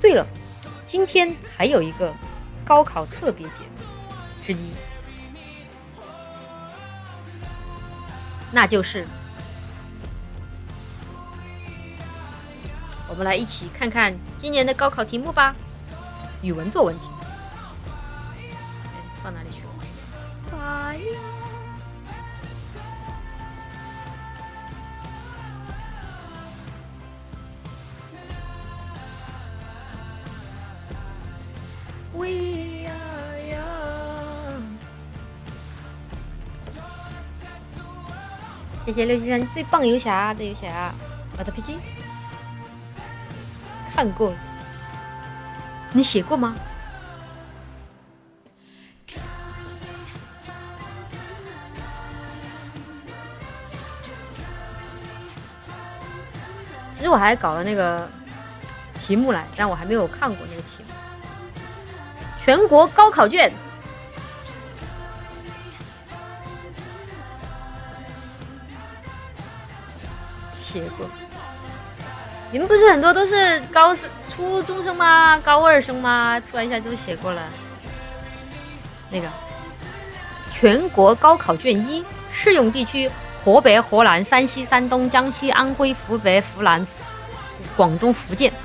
对了，今天还有一个高考特别节目之一，那就是我们来一起看看今年的高考题目吧。语文作文题，放哪里去了？哎呀，We are young。谢谢673最棒游侠的游侠，我的飞机看过了，你写过吗？其实我还搞了那个题目来，但我还没有看过那个题目。全国高考卷，写过。你们不是很多都是初中生吗？高二生吗？出来一下都写过了。那个全国高考卷1适用地区：河北、河南、山西、山东、江西、安徽、湖北、湖南、广东、福建。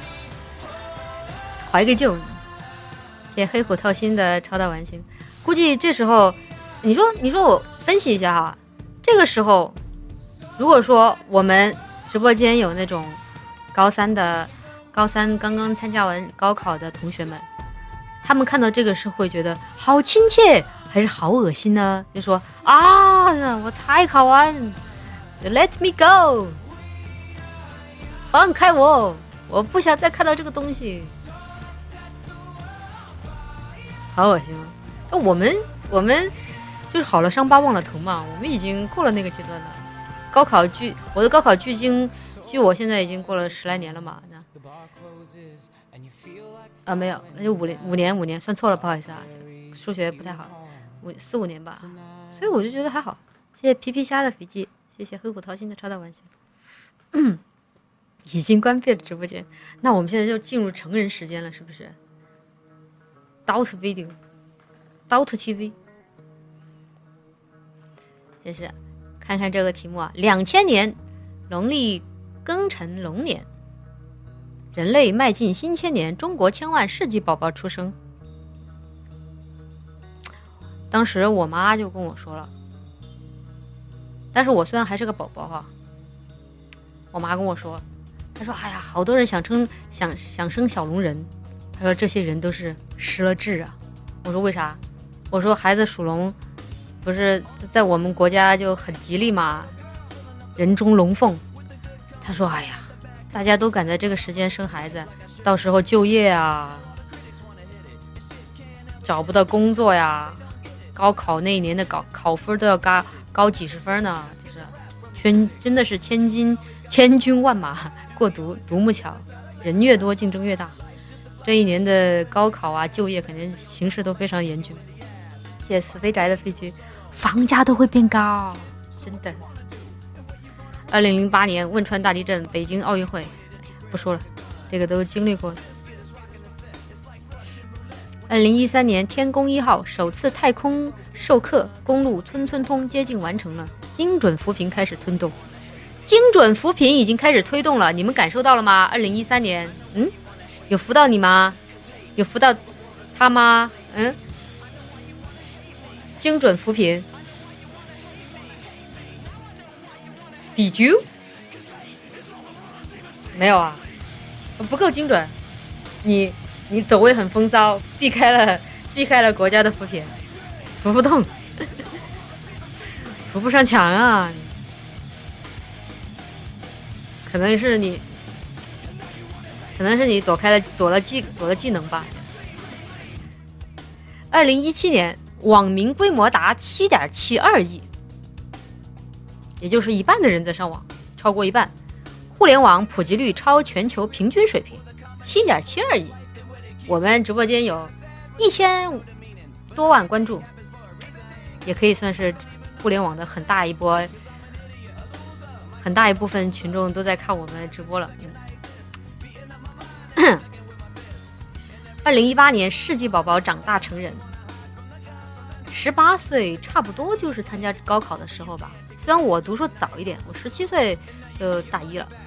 怀个旧。谢谢黑虎套心的超大完形。估计这时候，你说我分析一下哈，这个时候，如果说我们直播间有那种高三刚刚参加完高考的同学们，他们看到这个是会觉得好亲切还是好恶心呢？就说啊，我才考完，就 let me go， 放开我不想再看到这个东西。好恶心吗？我们就是好了伤疤忘了疼嘛，我们已经过了那个阶段了。高考我的高考距我现在已经过了10来年了嘛。没有，那就5年，算错了，不好意思啊，数学不太好，4、5年吧。所以我就觉得还好。谢谢皮皮虾的飞机，谢谢黑虎桃心的超大玩笑。已经关闭了直播间，那我们现在就进入成人时间了，是不是？Dot Video，Dot TV， 这是看看这个题目啊，2000年农历庚辰龙年，人类迈进新千年，中国千万世纪宝宝出生。当时我妈就跟我说了，但是我虽然还是个宝宝哈，我妈跟我说，她说哎呀，好多人想生小龙人，她说这些人都是失了智啊。我说为啥？我说孩子属龙不是在我们国家就很吉利嘛，人中龙凤。她说哎呀，大家都赶在这个时间生孩子，到时候就业啊，找不到工作呀，高考那一年的考分都要高几十分呢，就是真的是千军万马过独木桥，人越多竞争越大。这一年的高考啊，就业肯定形势都非常严峻。谢谢死肥宅的飞机，房价都会变高，真的。2008年汶川大地震，北京奥运会，不说了，这个都经历过了。2013年天宫1号首次太空授课，公路村村通接近完成了，精准扶贫开始推动。精准扶贫已经开始推动了，你们感受到了吗？2013年，有扶到你吗？有扶到他吗？精准扶贫 Did you？ 没有啊，不够精准。你走位很风骚，避开了国家的扶贫，扶不动，扶不上墙啊。可能是你躲了技能吧。2017年网民规模达 7.72 亿，也就是一半的人在上网，超过一半。互联网普及率超全球平均水平 7.72 亿。我们直播间有1000多万关注，也可以算是互联网的很大一部分群众都在看我们直播了。 2018年世纪宝宝长大成人，18岁差不多就是参加高考的时候吧。虽然我读书早一点，我17岁就大一了，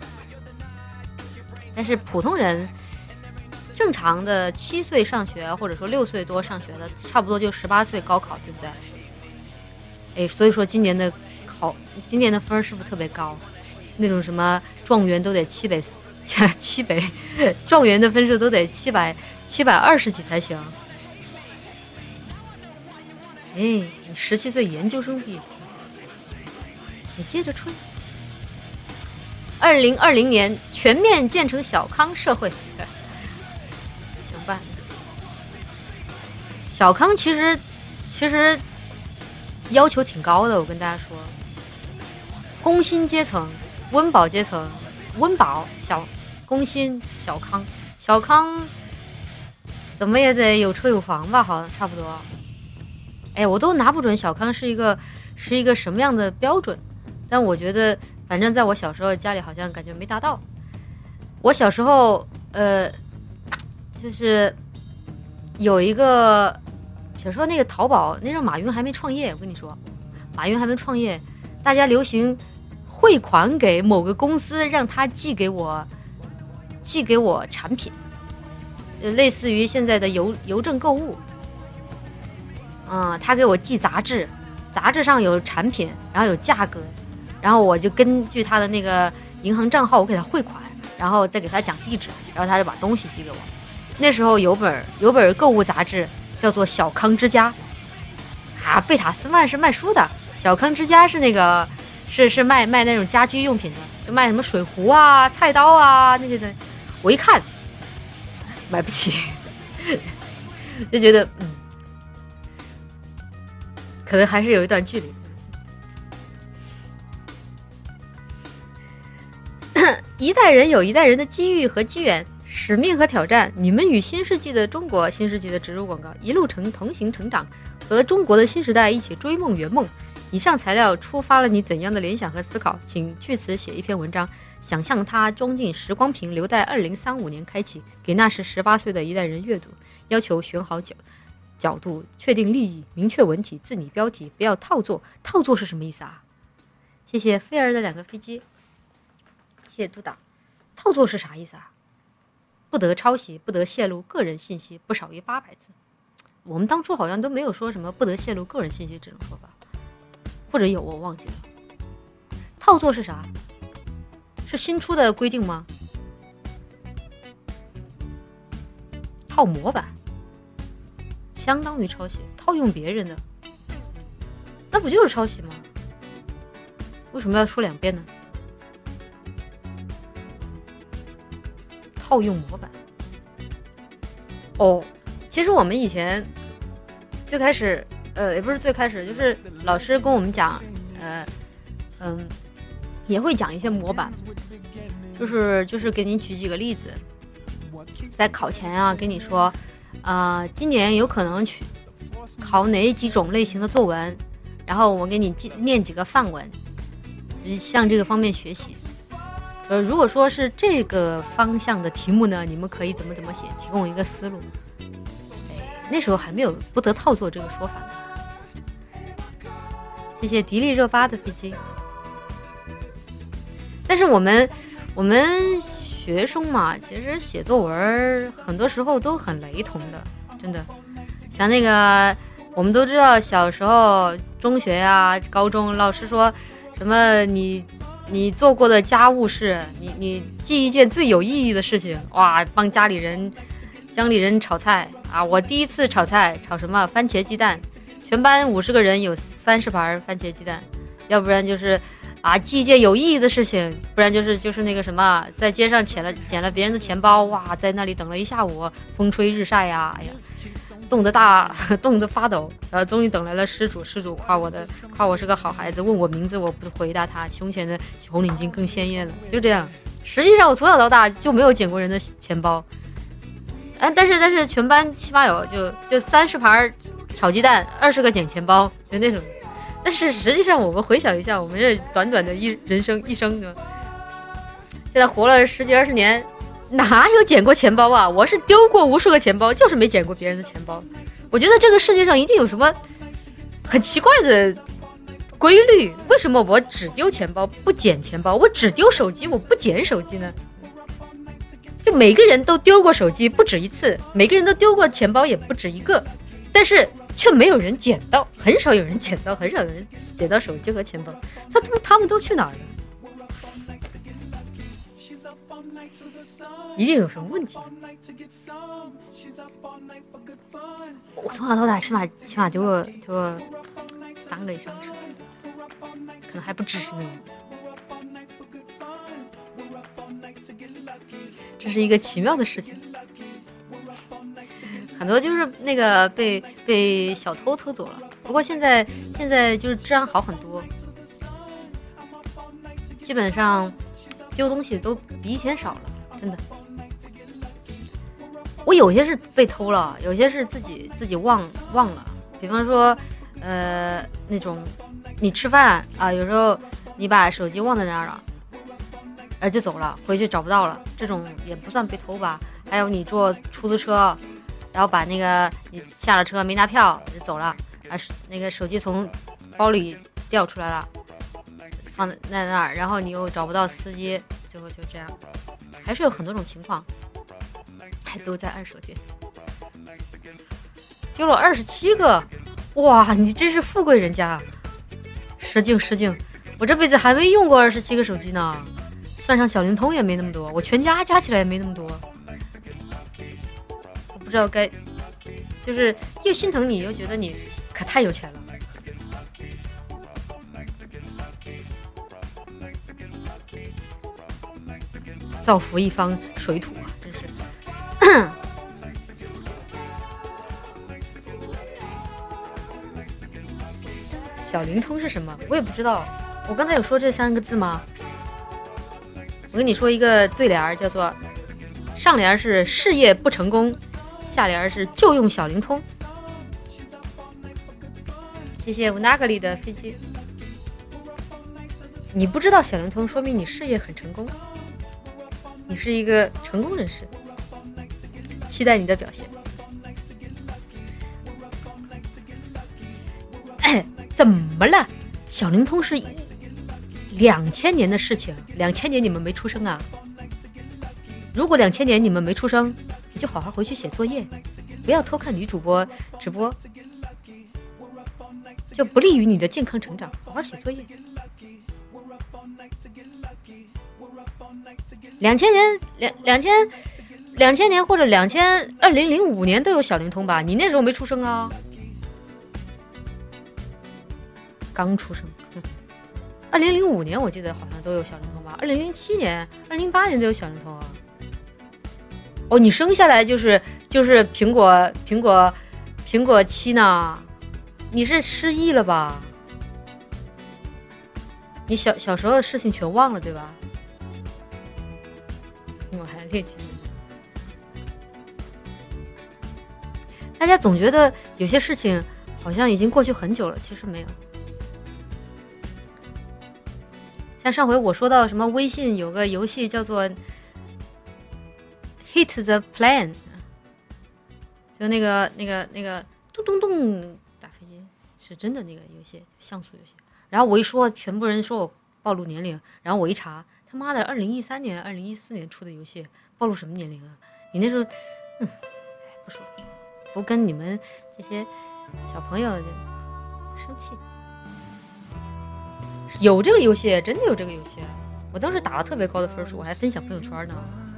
但是普通人正常的7岁上学，或者说6岁多上学的，差不多就18岁高考，对不对？所以说今年的分是不是特别高？那种什么状元都得700，状元的分数都得720几才行。你17岁研究生毕业，你接着吹。2020年全面建成小康社会，行吧。小康其实要求挺高的，我跟大家说，工薪阶层、温饱阶层、温饱工薪小康，小康怎么也得有车有房吧？好像差不多。我都拿不准小康是一个什么样的标准，但我觉得反正在我小时候家里好像感觉没达到。我小时候就是有一个小时候那个淘宝，那时候马云还没创业，我跟你说，马云还没创业，大家流行汇款给某个公司，让他寄给我产品，类似于现在的邮政购物。他给我寄杂志，杂志上有产品，然后有价格，然后我就根据他的那个银行账号，我给他汇款，然后再给他讲地址，然后他就把东西寄给我。那时候有本购物杂志叫做《小康之家》，贝塔斯曼是卖书的，小康之家是那个是卖那种家居用品的，就卖什么水壶啊、菜刀啊那些的。我一看买不起，就觉得可能还是有一段距离。一代人有一代人的机遇和机缘，使命和挑战。你们与新世纪的中国，新世纪的植入广告一路同行成长，和中国的新时代一起追梦圆梦。以上材料触发了你怎样的联想和思考？请据此写一篇文章，想象它装进时光瓶，留待2035年开启，给那时18岁的一代人阅读。要求选好角度，确定立意，明确文体，自拟标题，不要套作。套作是什么意思啊？谢谢菲儿的2个飞机，谢谢督导。套作是啥意思啊？不得抄袭，不得泄露个人信息，不少于800字。我们当初好像都没有说什么不得泄露个人信息这种说法，或者有我忘记了。套作是啥？是新出的规定吗？套模板相当于抄袭，套用别人的，那不就是抄袭吗？为什么要说2遍呢？套用模板。其实我们以前最开始，也不是最开始，就是老师跟我们讲，也会讲一些模板，就是给你举几个例子，在考前啊跟你说，今年有可能去考哪几种类型的作文，然后我给你念几个范文，向这个方面学习。如果说是这个方向的题目呢，你们可以怎么写，提供一个思路。那时候还没有不得套作这个说法呢。谢谢迪丽热巴的飞机。但是我们学生嘛，其实写作文很多时候都很雷同的，真的。像那个我们都知道，小时候中学啊、高中，老师说什么你做过的家务事，你记一件最有意义的事情，哇，帮家里人炒菜啊！我第一次炒菜，炒什么番茄鸡蛋，全班50个人有30盘番茄鸡蛋，要不然就是记一件有意义的事情，不然就是那个什么，在街上捡了别人的钱包，哇，在那里等了一下午，风吹日晒呀，哎呀，冻得发抖，然后终于等来了施主夸我是个好孩子，问我名字，我不回答他，胸前的红领巾更鲜艳了，就这样。实际上我从小到大就没有捡过人的钱包，但是全班起码有就30盘炒鸡蛋，20个捡钱包，就那种。但是实际上我们回想一下，我们这短短的人生一生呢，现在活了10几20年， 哪有捡过钱包啊？我是丢过无数个钱包，就是没捡过别人的钱包。我觉得这个世界上一定有什么很奇怪的规律，为什么我只丢钱包不捡钱包，我只丢手机我不捡手机呢？就每个人都丢过手机不止一次，每个人都丢过钱包也不止一个，但是却没有人捡到，很少有人捡到，很少有人捡到手机和钱包。他们都去哪儿了？一定有什么问题。我从小到大起码丢过3个以上的手机，可能还不止呢。这是一个奇妙的事情，很多就是那个被小偷偷走了。不过现在就是治安好很多，基本上丢东西都比以前少了，真的。我有些是被偷了，有些是自己忘了。比方说，那种你吃饭啊，有时候你把手机忘在那儿了，就走了，回去找不到了，这种也不算被偷吧。还有你坐出租车，然后把那个你下了车没拿票就走了，那个手机从包里掉出来了，放在那儿，然后你又找不到司机，最后就这样。还是有很多种情况，还都在二手店丢了27个，哇，你真是富贵人家，失敬，我这辈子还没用过27个手机呢，算上小灵通也没那么多，我全家加起来也没那么多。我不知道就是又心疼你，又觉得你可太有钱了。造福一方水土啊，真是。小灵通是什么？我也不知道。我刚才有说这3个字吗？我跟你说一个对联，叫做上联是事业不成功，下联是就用小灵通。谢谢乌纳格里的飞机。你不知道小灵通，说明你事业很成功，你是一个成功人士，期待你的表现。怎么了？小灵通是2000年的事情，2000年你们没出生啊？如果2000年你们没出生，你就好好回去写作业，不要偷看女主播直播，就不利于你的健康成长。好好写作业。2000年或者2005年都有小灵通吧？你那时候没出生啊？刚出生。2005年我记得好像都有小灵通吧？2007年、2008年都有小灵通啊。哦，你生下来就是苹果7呢？你是失忆了吧？你小时候的事情全忘了对吧？我还6、7年。大家总觉得有些事情好像已经过去很久了，其实没有。像上回我说到什么微信有个游戏叫做 Hit the Plane， 就那个咚咚咚打飞机，是真的那个游戏，像素游戏。然后我一说，全部人说我暴露年龄，然后我一查，他妈的2013年、2014年出的游戏，暴露什么年龄啊？你那时候，不说，不跟你们这些小朋友生气。有这个游戏，真的有这个游戏，我当时打了特别高的分数，我还分享朋友圈呢。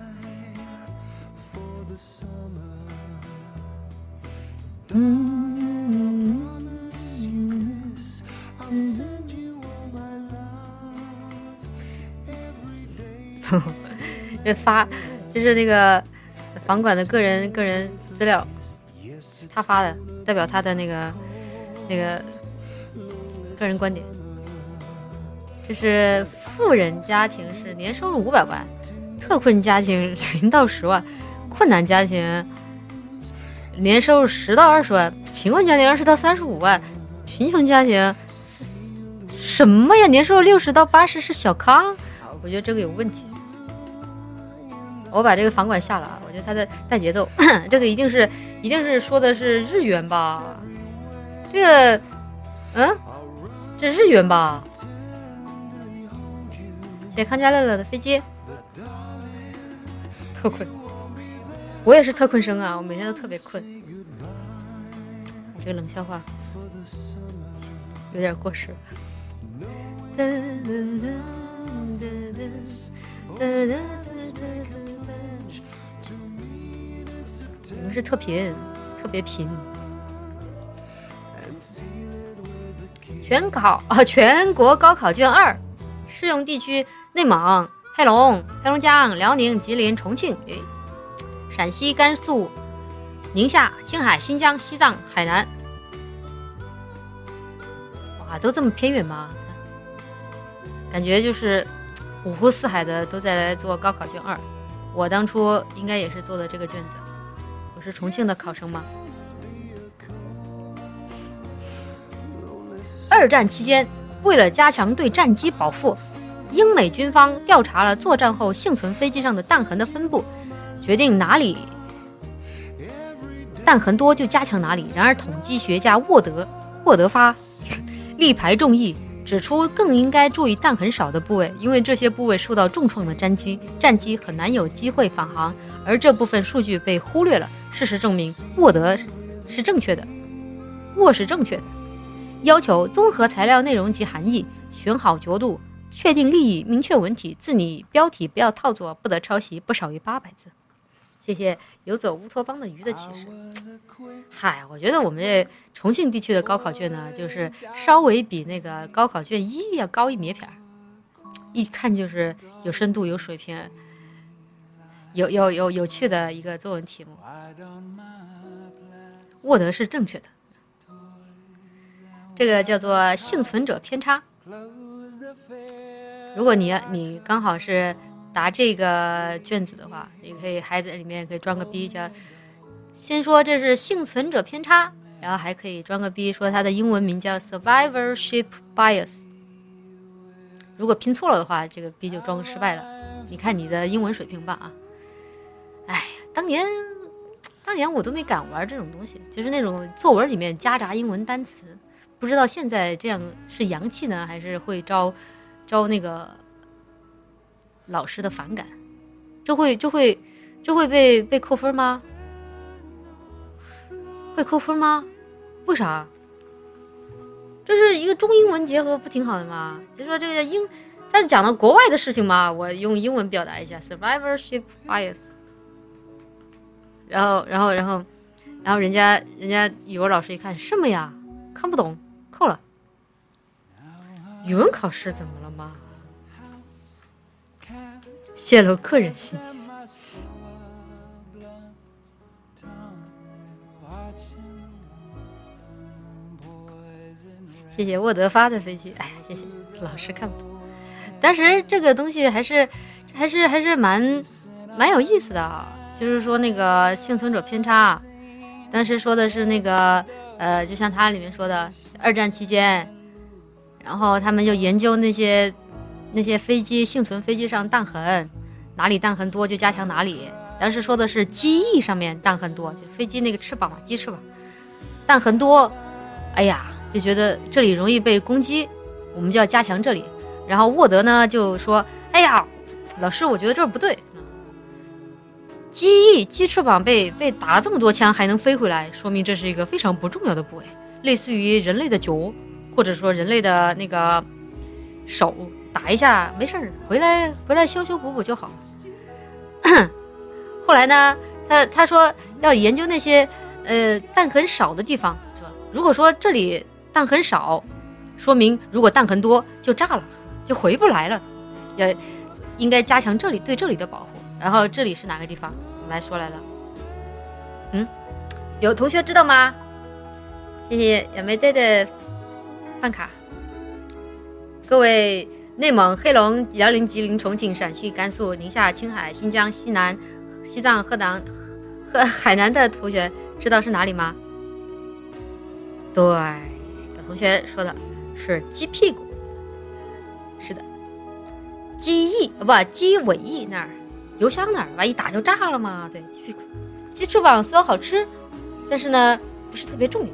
这就是那个房管的个人资料，他发的，代表他的那个个人观点。这是富人家庭是年收入500万，特困家庭0到10万，困难家庭年收入10到20万，贫困家庭20到35万，贫穷家庭什么呀？年收入60到80是小康？我觉得这个有问题。 我把这个房管下了，我觉得它的带节奏，这个一定是说的是日元吧？这个，这日元吧？谢谢康佳乐乐的飞机，特困，我也是特困生啊，我每天都特别困。这个冷笑话有点过时了。你们是特别贫。全国高考卷2适用地区内蒙、黑龙江、辽宁、吉林、重庆，陕西、甘肃、宁夏、青海、新疆、西藏、海南。哇，都这么偏远吗？感觉就是五湖四海的都在来做高考卷2。我当初应该也是做的这个卷子。我是重庆的考生吗？二战期间，为了加强对战机保护，英美军方调查了作战后幸存飞机上的弹痕的分布，决定哪里弹痕多就加强哪里。然而，统计学家沃德发力排众议，指出更应该注意弹痕少的部位，因为这些部位受到重创的战机很难有机会返航，而这部分数据被忽略了。事实证明，沃是正确的，要求综合材料内容及含义，选好角度，确定立意，明确文体，字拟标题不要套作，不得抄袭，不少于800字。谢谢游走乌托邦的鱼的启示。嗨，我觉得我们这重庆地区的高考卷呢，就是稍微比那个高考卷1要高一截片，一看就是有深度、有水平、有趣的一个作文题目。沃德是正确的，这个叫做幸存者偏差。如果你刚好是答这个卷子的话，你可以还在里面可以装个逼，叫先说这是幸存者偏差，然后还可以装个逼说它的英文名叫 survivorship bias。 如果拼错了的话，这个逼就装失败了。你看你的英文水平吧啊！哎，当年我都没敢玩这种东西，就是那种作文里面夹杂英文单词，不知道现在这样是洋气呢，还是会招那个老师的反感？这会被扣分吗？会扣分吗？为啥？这是一个中英文结合，不挺好的吗？就说这个他是讲的国外的事情嘛，我用英文表达一下 survivorship bias。然后人家语文老师一看什么呀，看不懂，扣了。语文考试怎么了吗？泄露个人信息。谢谢沃德发的飞机，哎呀，谢谢老师看不懂。当时这个东西还是蛮有意思的啊，就是说那个幸存者偏差，当时说的是那个就像它里面说的，二战期间，然后他们就研究那些飞机幸存飞机上弹痕，哪里弹痕多就加强哪里。当时说的是机翼上面弹痕多，就飞机那个翅膀嘛，鸡翅膀弹痕多，哎呀，就觉得这里容易被攻击，我们就要加强这里。然后沃德呢就说，哎呀，老师，我觉得这不对，鸡翅膀被打了这么多枪还能飞回来，说明这是一个非常不重要的部位，类似于人类的脚，或者说人类的那个手，打一下没事，回来修补就好。后来呢，他说要研究那些弹痕少的地方，是吧？如果说这里弹痕少，说明如果弹痕多就炸了，就回不来了，应该加强这里对这里的保护。然后这里是哪个地方？来说来了，有同学知道吗？谢谢也没带的办卡。各位内蒙、黑龙、辽宁、吉林、重庆、陕西、甘肃、宁夏、青海、新疆、西南、西藏、海南的同学知道是哪里吗？对，有同学说的是鸡屁股，是的，鸡尾翼那儿油箱那儿，完一打就炸了嘛。对，鸡翅膀虽然好吃，但是呢不是特别重要。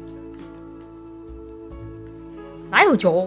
哪有酒？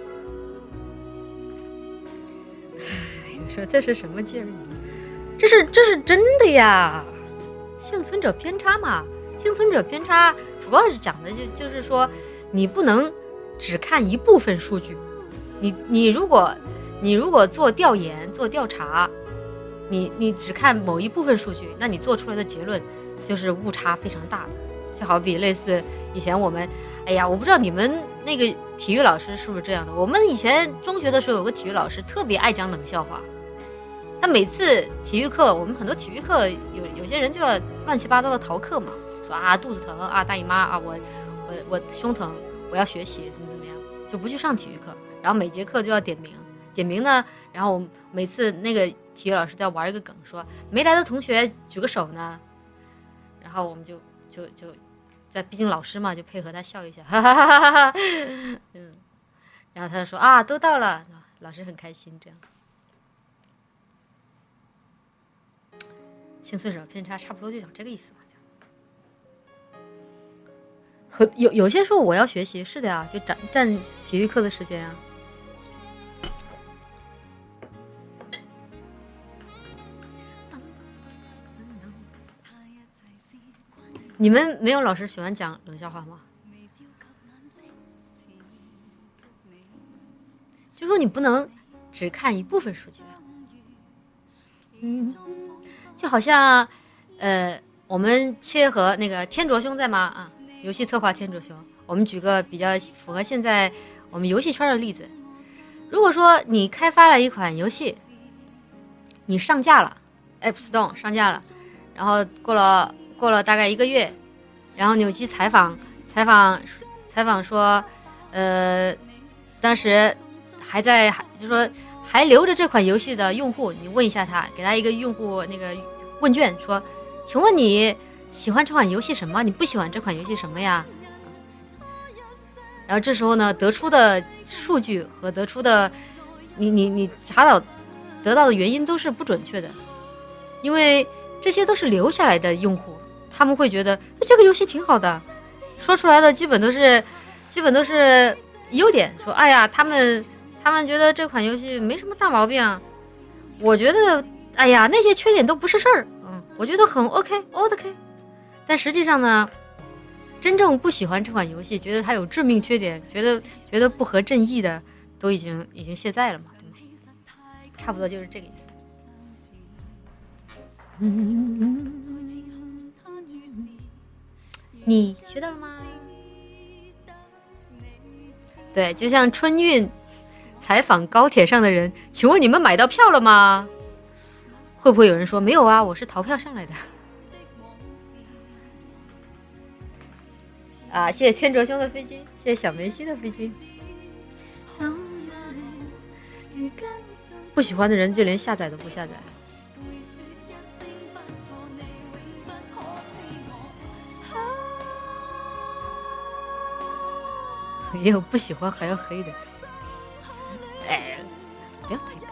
你说这是什么劲儿？这是真的呀！幸存者偏差嘛，幸存者偏差主要是讲的就是说，你不能只看一部分数据。你如果做调研做调查，你只看某一部分数据，那你做出来的结论就是误差非常大的。就好比类似以前我们，哎呀，我不知道你们那个体育老师是不是这样的。我们以前中学的时候有个体育老师特别爱讲冷笑话，他每次体育课，我们很多体育课有些人就要乱七八糟的逃课嘛，说啊肚子疼啊大姨妈啊我胸疼我要学习怎么样，就不去上体育课，然后每节课就要点名呢，然后我每次那个体育老师都要玩一个梗，说没来的同学举个手呢，然后我们就在毕竟老师嘛，就配合他笑一下，哈哈哈哈哈，然后他就说啊都到了，老师很开心这样。幸存者偏差差不多就讲这个意思吧。和有些时候我要学习，是的呀，就占体育课的时间啊。你们没有老师喜欢讲冷笑话吗？就说你不能只看一部分数据。就好像我们切合那个天卓兄在吗？啊，游戏策划天卓兄，我们举个比较符合现在我们游戏圈的例子。如果说你开发了一款游戏，你上架了 App Store 上架了，然后过了大概1个月，然后你去采访说当时就说还留着这款游戏的用户，你问一下他，给他一个用户那个问卷，说请问你喜欢这款游戏什么，你不喜欢这款游戏什么呀？然后这时候呢，得出的数据和得出的你得到的原因都是不准确的，因为这些都是留下来的用户，他们会觉得这个游戏挺好的，说出来的基本都是优点，说哎呀他们觉得这款游戏没什么大毛病，我觉得哎呀那些缺点都不是事儿，我觉得很 OK， 但实际上呢，真正不喜欢这款游戏，觉得它有致命缺点，觉得不合正义的，都已经卸载了嘛，对吗？差不多就是这个意思。你学到了吗？对，就像春运采访高铁上的人，请问你们买到票了吗？会不会有人说没有啊，我是逃票上来的。啊，谢谢天卓兄的飞机，谢谢小梅西的飞机。不喜欢的人就连下载都不下载。也有不喜欢还要黑的。哎，不要抬高。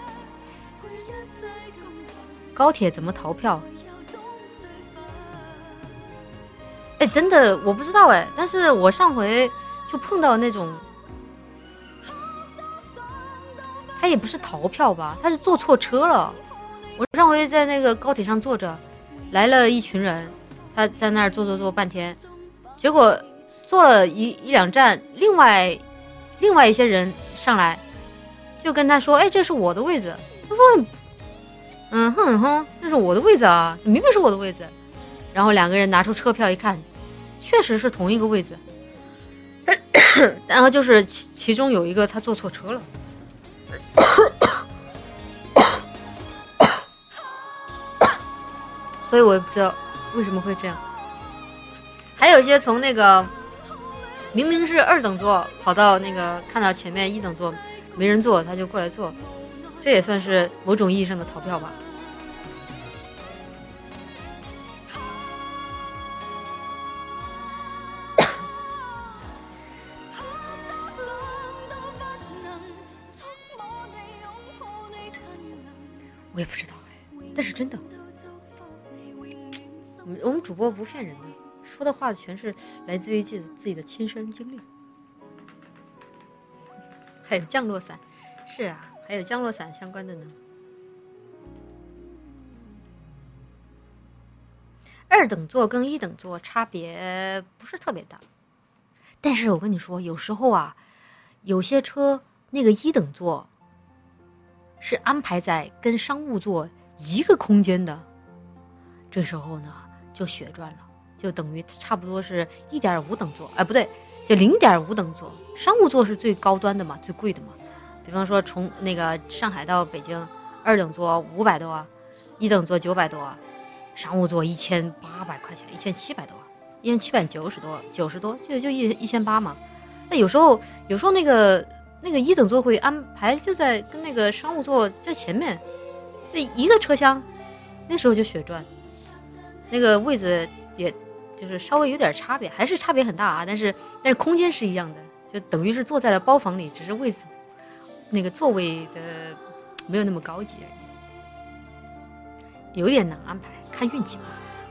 高铁怎么逃票？哎，真的我不知道哎，但是我上回就碰到那种，他也不是逃票吧，他是坐错车了。我上回在那个高铁上坐着，来了一群人，他在那儿坐半天，结果坐了一两站，另外一些人上来，就跟他说：“哎，这是我的位置。”他说：“这是我的位置啊，明明是我的位置。”然后两个人拿出车票一看，确实是同一个位置，然后就是其中有一个他坐错车了。所以我也不知道为什么会这样。还有一些从那个明明是2等座跑到那个看到前面1等座没人坐，他就过来坐，这也算是某种意义上的逃票吧。我也不知道哎， 但是真的，我们主播不骗人的，说的话全是来自于自己的亲身经历。还有降落伞，是啊，还有降落伞相关的呢。2等座跟1等座差别不是特别大，但是我跟你说，有时候啊，有些车那个1等座是安排在跟商务座一个空间的，这时候呢就血赚了，就等于差不多是1.5等座，不对，就0.5等座。商务座是最高端的嘛，最贵的嘛。比方说从那个上海到北京，2等座500多，1等座900多，商务座1800块钱，1700多，1790多，90多，就1800嘛。那有时候那个1等座会安排就在跟那个商务座在前面，这一个车厢，那时候就血赚。那个位子也就是稍微有点差别，还是差别很大啊，但是空间是一样的，就等于是坐在了包房里，只是位子那个座位的没有那么高级而已，有点难安排，看运气吧。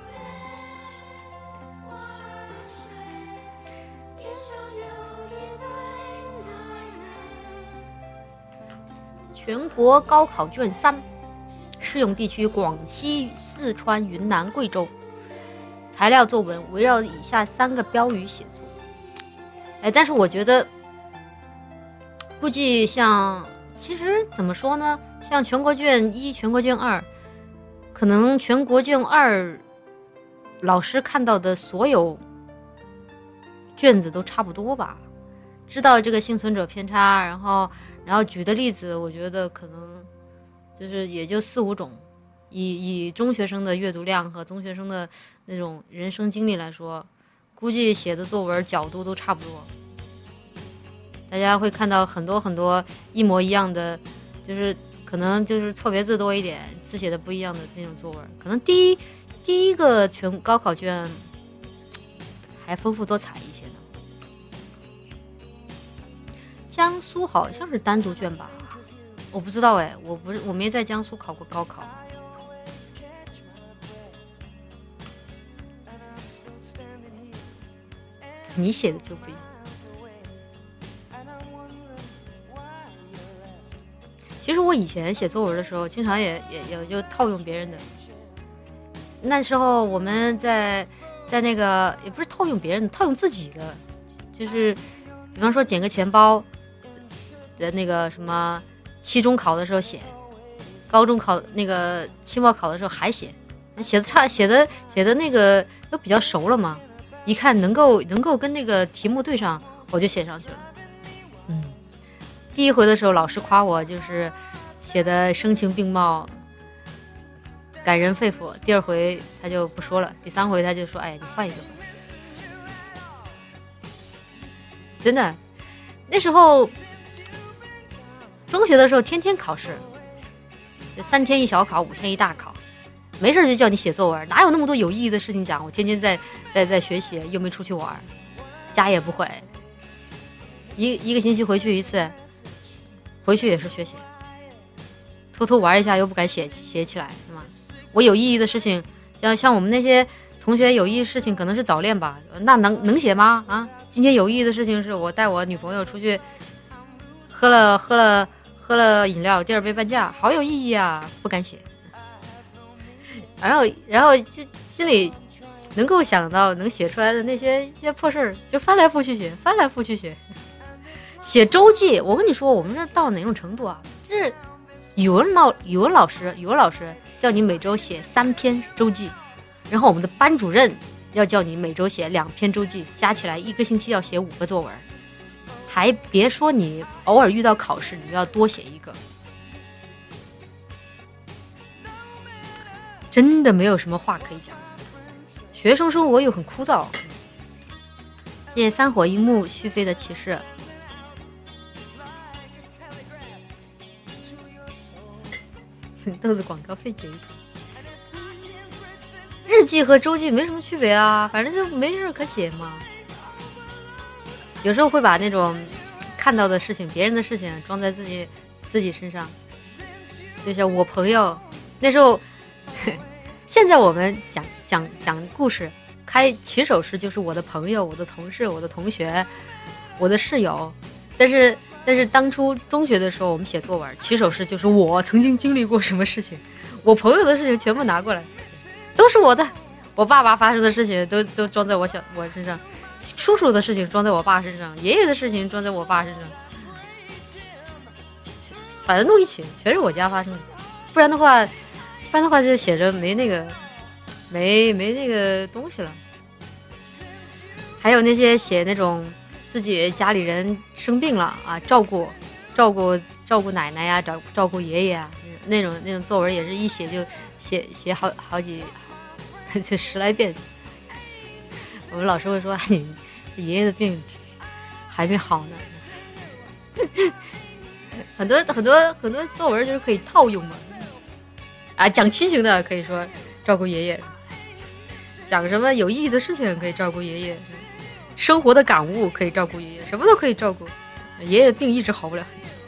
全国高考卷3适用地区广西、四川、云南、贵州。材料作文围绕以下3个标语写作。但是我觉得估计其实怎么说呢，像全国卷1、全国卷2，可能全国卷2老师看到的所有卷子都差不多吧，知道这个幸存者偏差，然后举的例子，我觉得可能就是也就4、5种。以中学生的阅读量和中学生的那种人生经历来说，估计写的作文角度都差不多。大家会看到很多很多一模一样的，就是可能就是错别字多一点，字写的不一样的那种作文。可能第一个全高考卷还丰富多彩一些呢。江苏好像是单独卷吧，我不知道我没在江苏考过高考。你写的就不一样。其实我以前写作文的时候，经常也就套用别人的。那时候我们在那个也不是套用别人，套用自己的，就是比方说捡个钱包的那个什么，期中考的时候写，高中考那个期末考的时候还写，写的那个都比较熟了嘛。一看能够跟那个题目对上，我就写上去了。第一回的时候老师夸我就是写的声情并茂，感人肺腑。第2回他就不说了，第3回他就说你换一个吧。真的，那时候中学的时候天天考试，3天一小考，5天一大考，没事就叫你写作文，哪有那么多有意义的事情讲？我天天在学习，又没出去玩，家也不回，一个星期回去一次，回去也是学习，偷偷玩一下又不敢写起来，是吗？我有意义的事情，像我们那些同学有意义的事情，可能是早恋吧，那能写吗？啊，今天有意义的事情是我带我女朋友出去喝了饮料，第2杯半价，好有意义啊，不敢写。然后就心里能够想到能写出来的那些一些破事儿，就翻来覆去写。写周记，我跟你说，我们这到哪种程度啊？就是语文老师叫你每周写3篇周记，然后我们的班主任要叫你每周写2篇周记，加起来1个星期要写5个作文，还别说你偶尔遇到考试，你要多写1个。真的没有什么话可以讲，学生生活又很枯燥。谢谢3火1木续飞的骑士。豆子广告费结一下。日记和周记没什么区别啊，反正就没事可写嘛。有时候会把那种看到的事情、别人的事情装在自己身上，就像我朋友那时候现在我们讲故事，开起手式就是我的朋友、我的同事、我的同学、我的室友，但是当初中学的时候，我们写作文，起手式就是我曾经经历过什么事情，我朋友的事情全部拿过来，都是我的。我爸爸发生的事情都装在我身上，叔叔的事情装在我爸身上，爷爷的事情装在我爸身上，反正弄一起，全是我家发生的。不然的话就写着没那个东西了。还有那些写那种自己家里人生病了啊，照顾奶奶呀，照顾爷爷啊，那种作文也是一写就写好几就10来遍。我们老师会说你爷爷的病还没好呢。很多作文就是可以套用嘛。啊，讲亲情的可以说照顾爷爷，讲什么有意义的事情可以照顾爷爷，生活的感悟可以照顾爷爷，什么都可以照顾。爷爷的病一直好不了，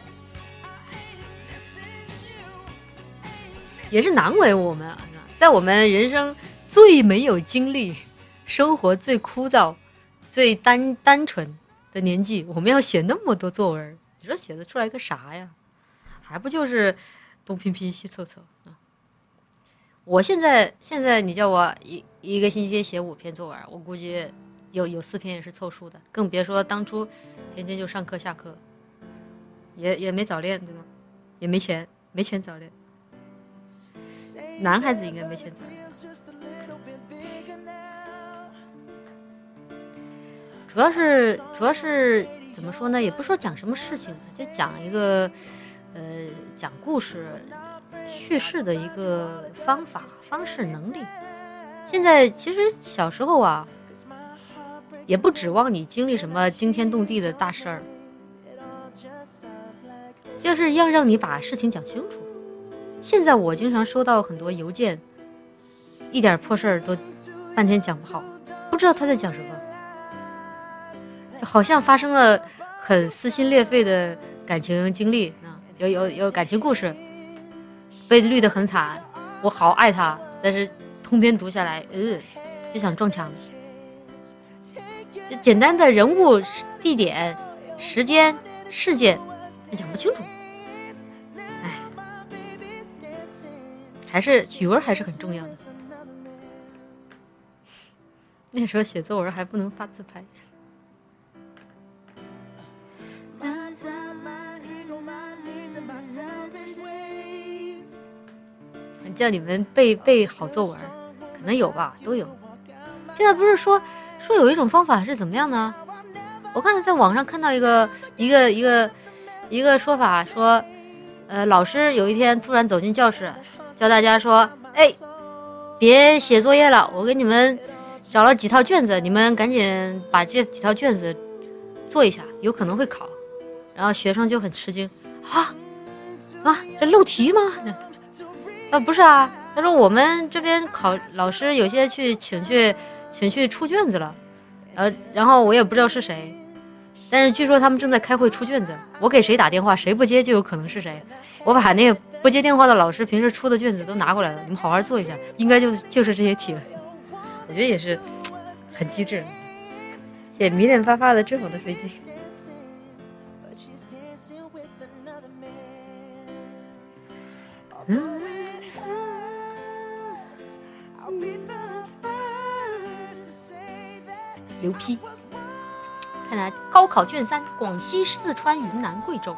也是难为我们啊！在我们人生最没有精力、生活最枯燥、最单纯的年纪，我们要写那么多作文，你说写得出来个啥呀？还不就是东拼拼西凑凑啊！我现在你叫我一个星期写5篇作文，我估计有4篇也是凑数的，更别说当初天天就上课下课，也没早恋，对吗？也没钱早恋。男孩子应该没钱早恋。主要是怎么说呢？也不说讲什么事情，就讲一个讲故事叙事的一个方式能力。现在其实小时候啊，也不指望你经历什么惊天动地的大事儿，就是要让你把事情讲清楚。现在我经常收到很多邮件，一点破事儿都半天讲不好，不知道他在讲什么，就好像发生了很撕心裂肺的感情经历啊，有感情故事，被绿得很惨，我好爱他，但是通篇读下来，就想撞墙。就简单的人物、地点、时间、事件，就讲不清楚。还是语文还是很重要的。那时候写作文还不能发自拍。叫你们背好作文，可能有吧，都有。现在不是说有一种方法是怎么样呢？我看在网上看到一个说法，说老师有一天突然走进教室，教大家说，别写作业了，我给你们找了几套卷子，你们赶紧把这几套卷子做一下，有可能会考。然后学生就很吃惊，这漏题吗？不是啊，他说我们这边老师有些请去出卷子了，然后我也不知道是谁，但是据说他们正在开会出卷子，我给谁打电话谁不接就有可能是谁，我把那个不接电话的老师平时出的卷子都拿过来了，你们好好做一下，应该就是这些题了。我觉得也是很机智，也迷恋发的真好的飞机。牛批！看来高考卷3，广西、四川、云南、贵州。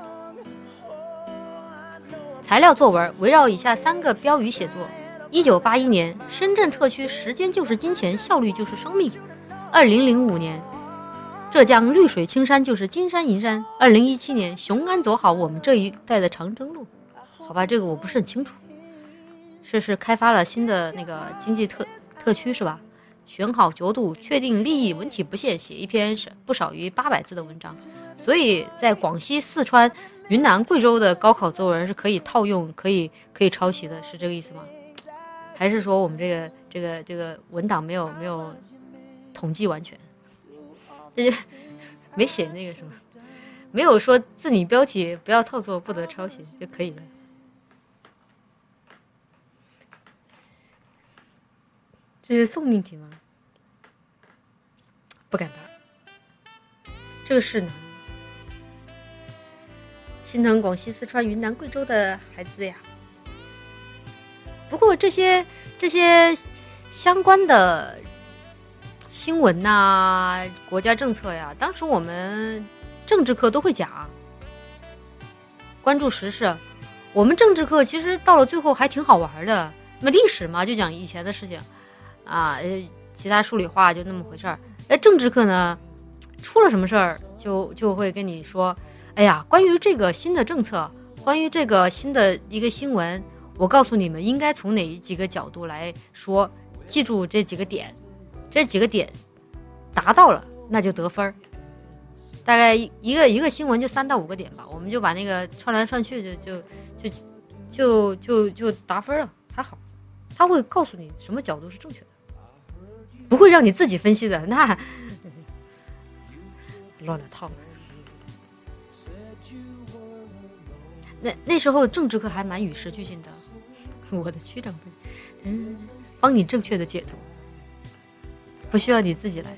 材料作文围绕以下3个标语写作：1981年，深圳特区时间就是金钱，效率就是生命；2005年，浙江绿水青山就是金山银山；2017年，雄安走好我们这一带的长征路。好吧，这个我不是很清楚，是开发了新的那个经济特区是吧？选好角度，确定利益，文体不限，写一篇不少于800字的文章。所以在广西、四川、云南、贵州的高考作文是可以套用、可以抄袭的，是这个意思吗？还是说我们这个文档没有统计完全？这就没写那个什么，没有说自拟标题不要套作，不得抄袭就可以了。 这是送命题吗？不敢答。这个是呢，心疼广西、四川、云南、贵州的孩子呀。不过这些相关的新闻呐、国家政策呀，当时我们政治课都会讲，关注时事。我们政治课其实到了最后还挺好玩的。那么历史嘛，就讲以前的事情啊，其他数理化就那么回事儿。政治课呢，出了什么事儿就会跟你说，哎呀，关于这个新的政策，关于这个新的一个新闻，我告诉你们应该从哪几个角度来说，记住这几个点，这几个点达到了那就得分儿。大概一个新闻就3到5个点吧，我们就把那个串来串去就答分了，还好，他会告诉你什么角度是正确的，不会让你自己分析的，那乱了套。那时候政治课还蛮与时俱进的，我的区长帮你正确的解读，不需要你自己来。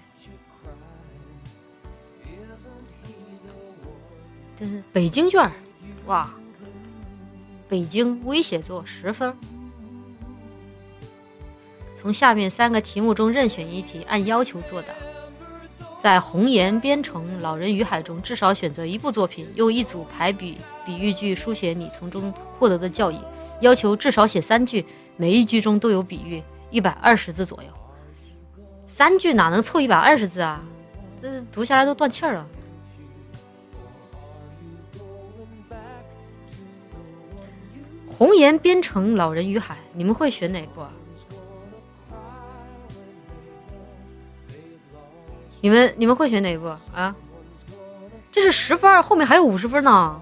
北京卷，哇，北京微写作10分。从下面3个题目中任选一题，按要求作答。在红岩边城老人与海中，至少选择一部作品，用一组排比喻句书写你从中获得的教益，要求至少写3句，每一句中都有比喻，120字左右。3句哪能凑120字啊？这读下来都断气儿了。红岩边城老人与海，你们会选哪部啊？你们会选哪一部啊？这是10分，后面还有50分呢，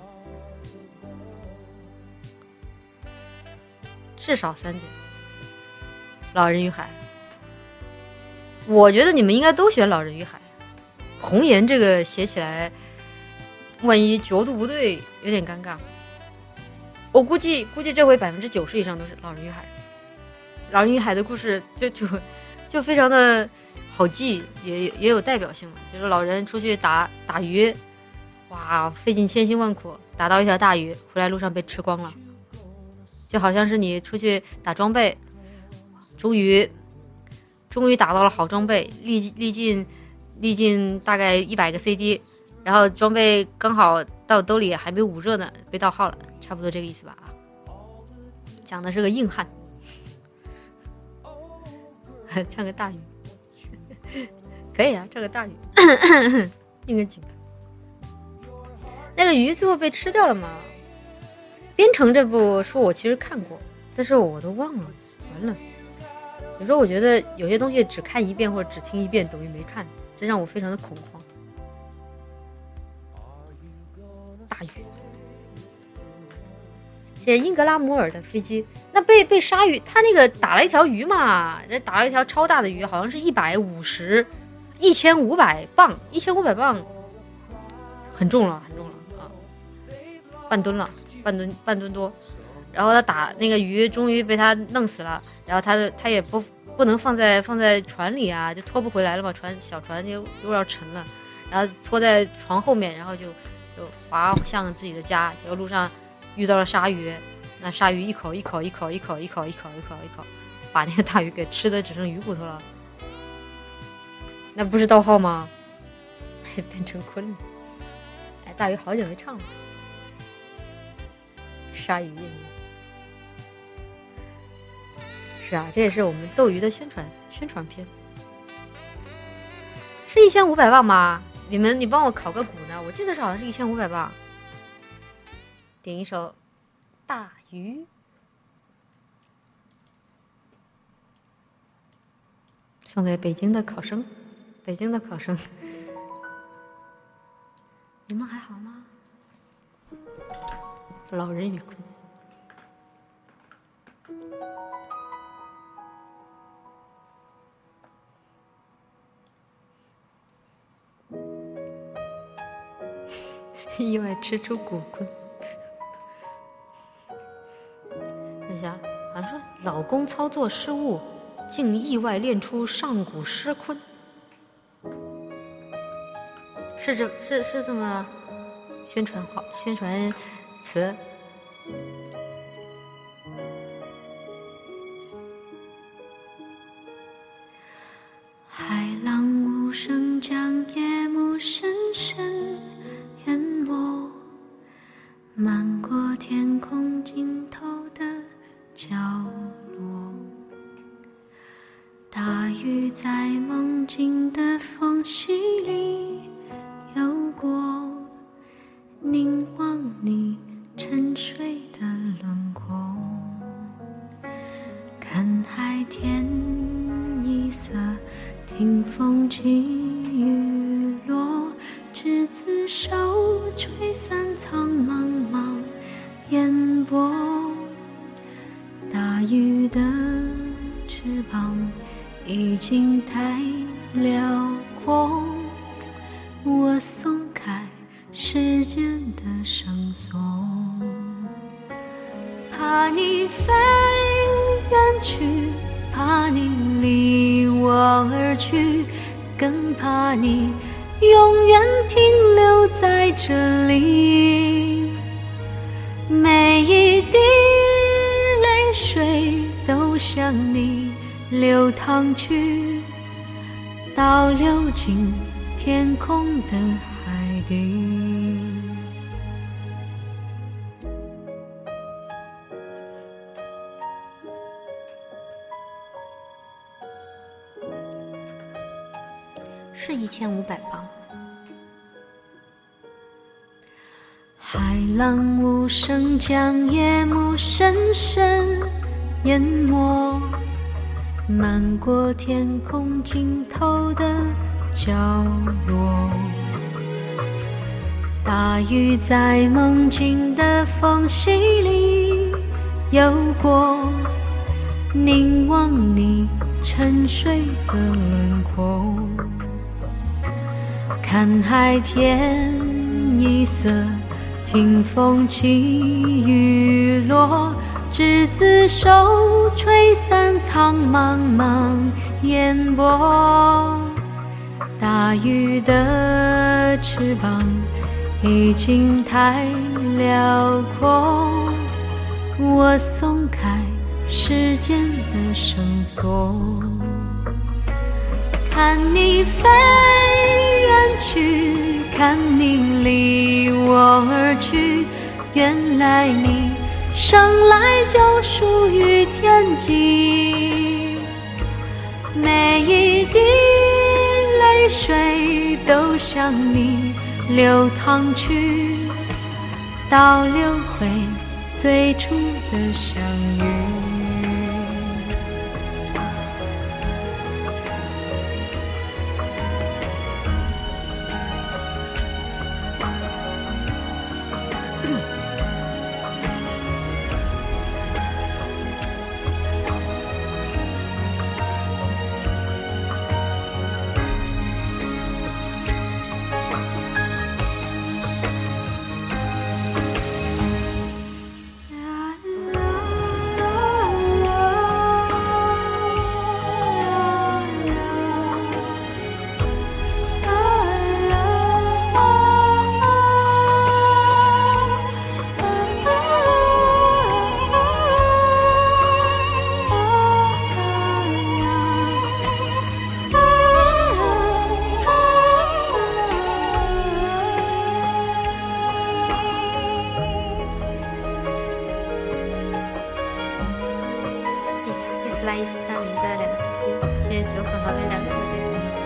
至少3件。老人与海，我觉得你们应该都选老人与海。红岩这个写起来，万一角度不对，有点尴尬。我估计这回90%以上都是老人与海。老人与海的故事就非常的好记，也有代表性嘛。就是老人出去打鱼，哇，费尽千辛万苦打到一条大鱼，回来路上被吃光了。就好像是你出去打装备，终于打到了好装备，历尽大概100个 CD， 然后装备刚好到兜里还没捂热呢，被盗号了，差不多这个意思吧。讲的是个硬汉，唱个大鱼可以啊，唱个大鱼应个景。那个鱼最后被吃掉了吗？边城这部书我其实看过，但是我都忘了，完了。有时候我觉得有些东西只看一遍或者只听一遍等于没看，这让我非常的恐慌。大鱼，写英格拉姆尔的飞机，那被鲨鱼，他那个打了一条鱼嘛，打了一条超大的鱼，好像是150500磅，1500磅，很重了啊，半吨多。然后他打那个鱼，终于被他弄死了。然后他也不能放在船里啊，就拖不回来了嘛，小船又要沉了，然后拖在床后面，然后就滑向自己的家。结果路上遇到了鲨鱼，那鲨鱼一口，把那个大鱼给吃的只剩鱼骨头了。那不是盗号吗？变成昆了。哎，大鱼好久没唱了。鲨鱼夜明。是啊，这也是我们斗鱼的宣传片。是1500磅吗？你帮我考个鼓呢？我记得是好像是1500磅。点一首《大鱼》，送给北京的考生。你们还好吗？老人与龟。意外吃出骨棍。等一下，好像说老公操作失误， 竟意外练出上古诗昆，是这么宣传词。海浪无声将夜幕深深淹没，漫过天空尽头的角落，大雨在梦境的缝隙里游过，凝望你沉睡的轮廓，看海天一色，听风起雨落，执子手，吹散苍茫茫烟波。大雨的翅膀已经太辽阔，我松开时间的绳索，怕你飞远去，怕你离我而去，更怕你永远停留在这里。每一滴泪水都向你流淌去，倒流进天空的海底。是1500磅。海浪无声将夜幕深深淹没，漫过天空尽头的角落，大雨在梦境的缝隙里游过，凝望你沉睡的轮廓，看海天一色，听风起雨落，执子手，吹散苍茫茫烟波。大雨的翅膀已经太辽阔，我松开时间的绳索，看你飞远去，看你离我而去，原来你生来就属于天际。每一滴泪水都向你流淌去，倒流回最初的相遇。Fly1430的2个特辑，谢谢9粉和微2个火箭。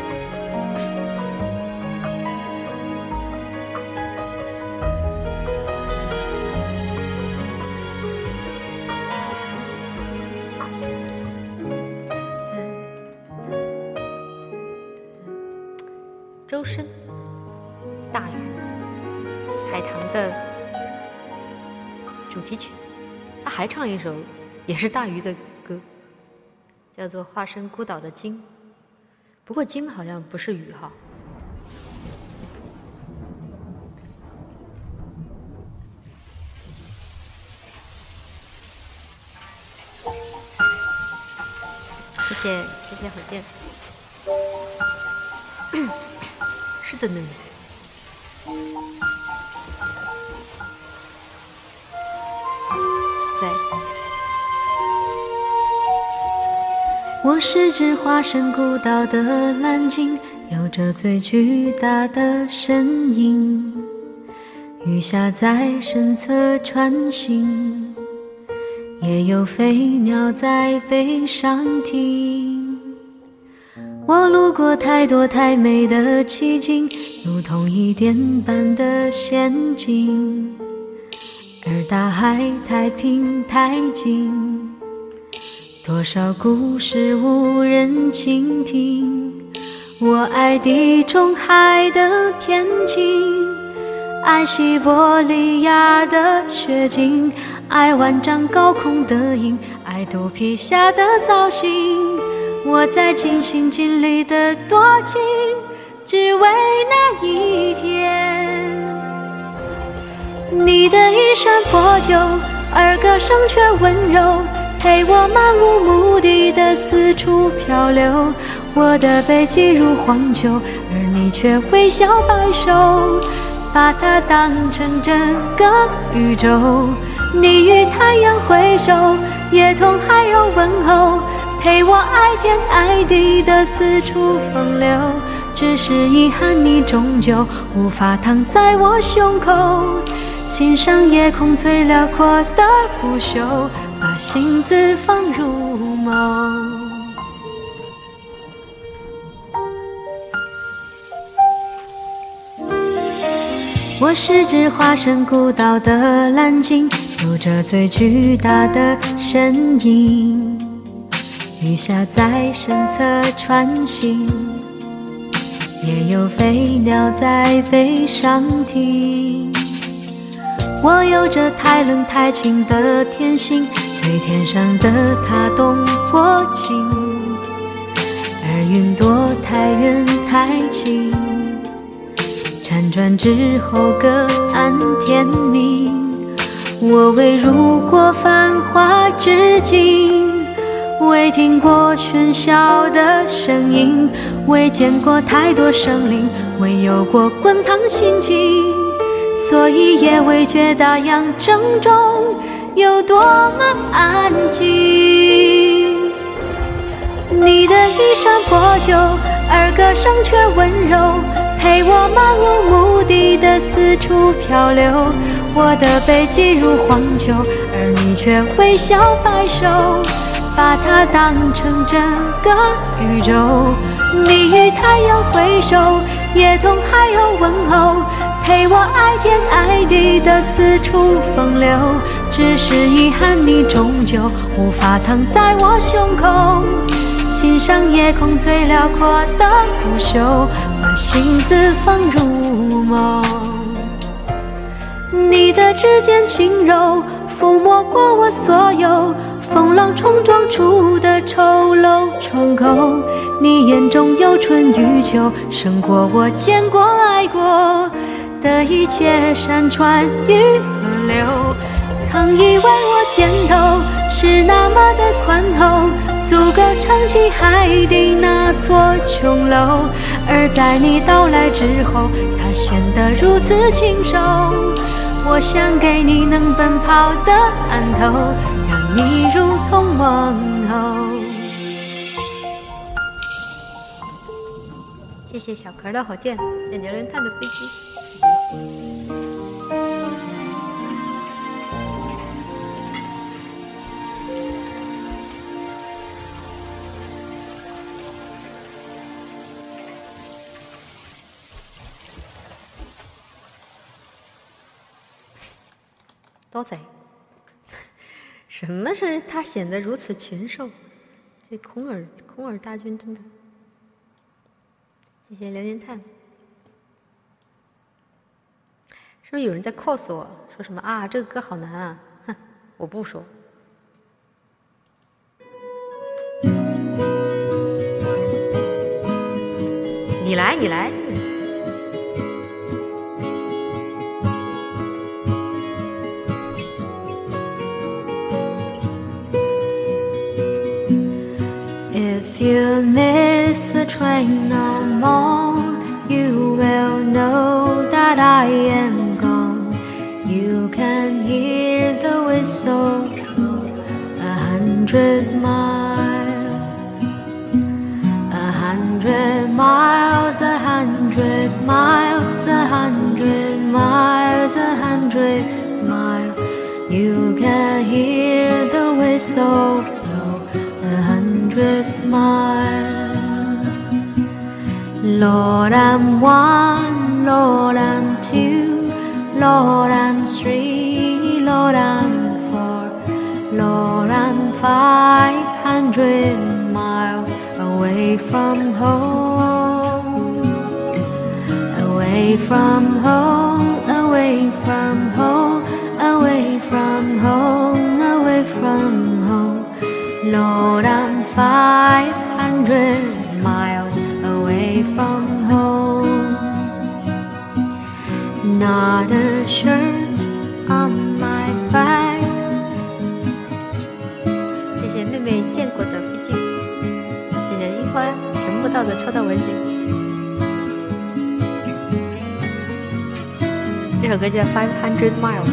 周深，大鱼，海棠的主题曲，他还唱一首也是大鱼的歌，叫做《化身孤岛的鲸》，不过鲸好像不是鱼哈。 谢谢火箭。是的呢。对。 我是只化身孤岛的蓝鲸，有着最巨大的身影，鱼虾在身侧穿行，也有飞鸟在背上停。我路过太多太美的奇景，如同一点般的仙境，而大海太平太静，多少故事无人倾听。我爱地中海的天晴，爱西伯利亚的雪景，爱万丈高空的鹰，爱肚皮下的造型。我在尽心尽力的躲进，只为那一天。你的衣衫破旧，而歌声却温柔，陪我漫无目的的四处漂流。我的背脊如荒丘，而你却微笑摆手，把它当成整个宇宙。你与太阳挥手，也同海鸥问候，陪我爱天爱地的四处风流。只是遗憾你终究无法躺在我胸口，欣赏夜空最辽阔的不朽，把心字放入眸。我是只化身孤岛的蓝鲸，有着最巨大的身影，鱼虾在身侧穿行，也有飞鸟在背上停。我有着太冷太清的天性，对天上的它动过情，而云朵太远太近，辗转之后各安天命。我未入过繁华之境，未听过喧嚣的声音，未见过太多生灵，未有过滚烫心情，所以也未觉大洋正中有多么安静。你的衣衫破旧，而歌声却温柔，陪我漫无目的的四处漂流。我的背脊如荒丘，而你却微笑摆手，把它当成整个宇宙。你与太阳挥手，也同海鸥问候，陪我爱天爱地的四处风流。只是遗憾你终究无法躺在我胸口，欣赏夜空最辽阔的不朽，把心字放入眸。你的指尖轻柔，抚摸过我所有风浪冲撞出的丑陋窗口。你眼中有春与秋，胜过我见过爱过的一切山川与河流。曾以为我肩头是那么的宽厚，足够撑起海底那座琼楼，而在你到来之后，它显得如此轻瘦。我想给你能奔跑的岸头，让你如同梦后。 谢谢小壳的火箭，点榴莲炭的飞机。多贼！什么是他显得如此禽兽？这空耳大军真的。谢谢榴莲炭。是不是有人在 cos 我？说什么啊？这个歌好难啊！哼，我不说。你来，你来。 If If you miss the train no more, you will know that I am gone. You can hear the whistle 100 miles, 100 miles, 100 miles, 100 miles, 100 miles. You can hear the whistle blow 100 miles. Lord, I'm one, Lord, I'm two, Lord, I'm three, Lord, I'm four, Lord, I'm 500 miles away from home, away from home, away from home, away from home, away from home. Lord, I'm 500 miles away from home. Not a shirt on my back. 谢谢妹妹见过的飞机，谢谢樱花全部到的超到文心。这首歌叫《500 Miles》。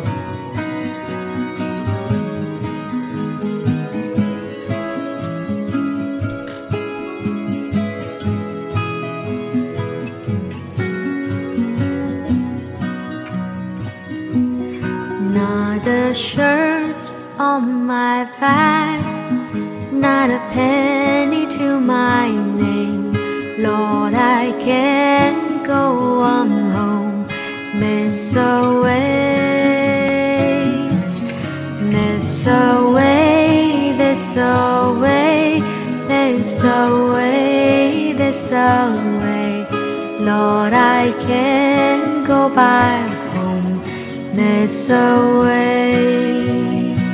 Not a shirt on my back, not a penny to my name. Lord, I can't go on home. Miss away, miss away, this away, this away, this away. Lord, I can't go back home. Miss away.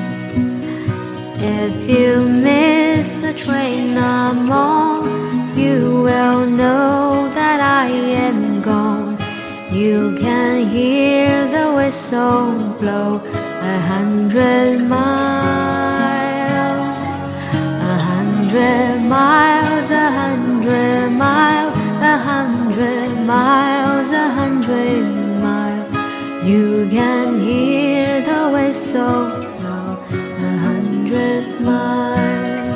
If you miss the train no more, you will know that I am gone. You can hear the whistle blow 100 miles, 100 miles, 100 miles, 100 miles, 100 miles. You can hear the whistle blow 100 miles.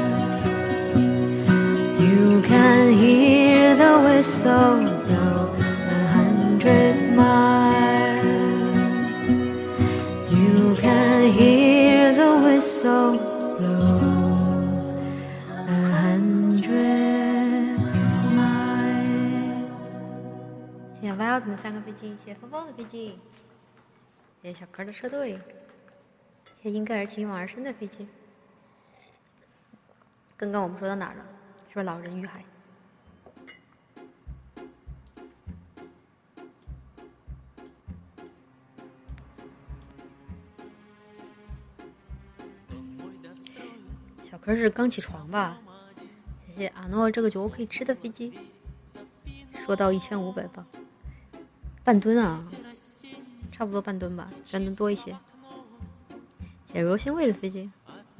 You can hear the whistle blow 100 miles. You can hear the whistle blow 100 miles. 谢谢 Wild 的3个飞机，谢谢风风的飞机，谢谢小壳的车队，谢谢因盖而起，因往而生的飞机。刚刚我们说到哪儿了？是不是老人与海？小壳是刚起床吧？谢谢阿诺这个酒可以吃的飞机。说到1500磅，半吨啊，差不多半吨吧，半吨多一些。谢谢柔心味的飞机。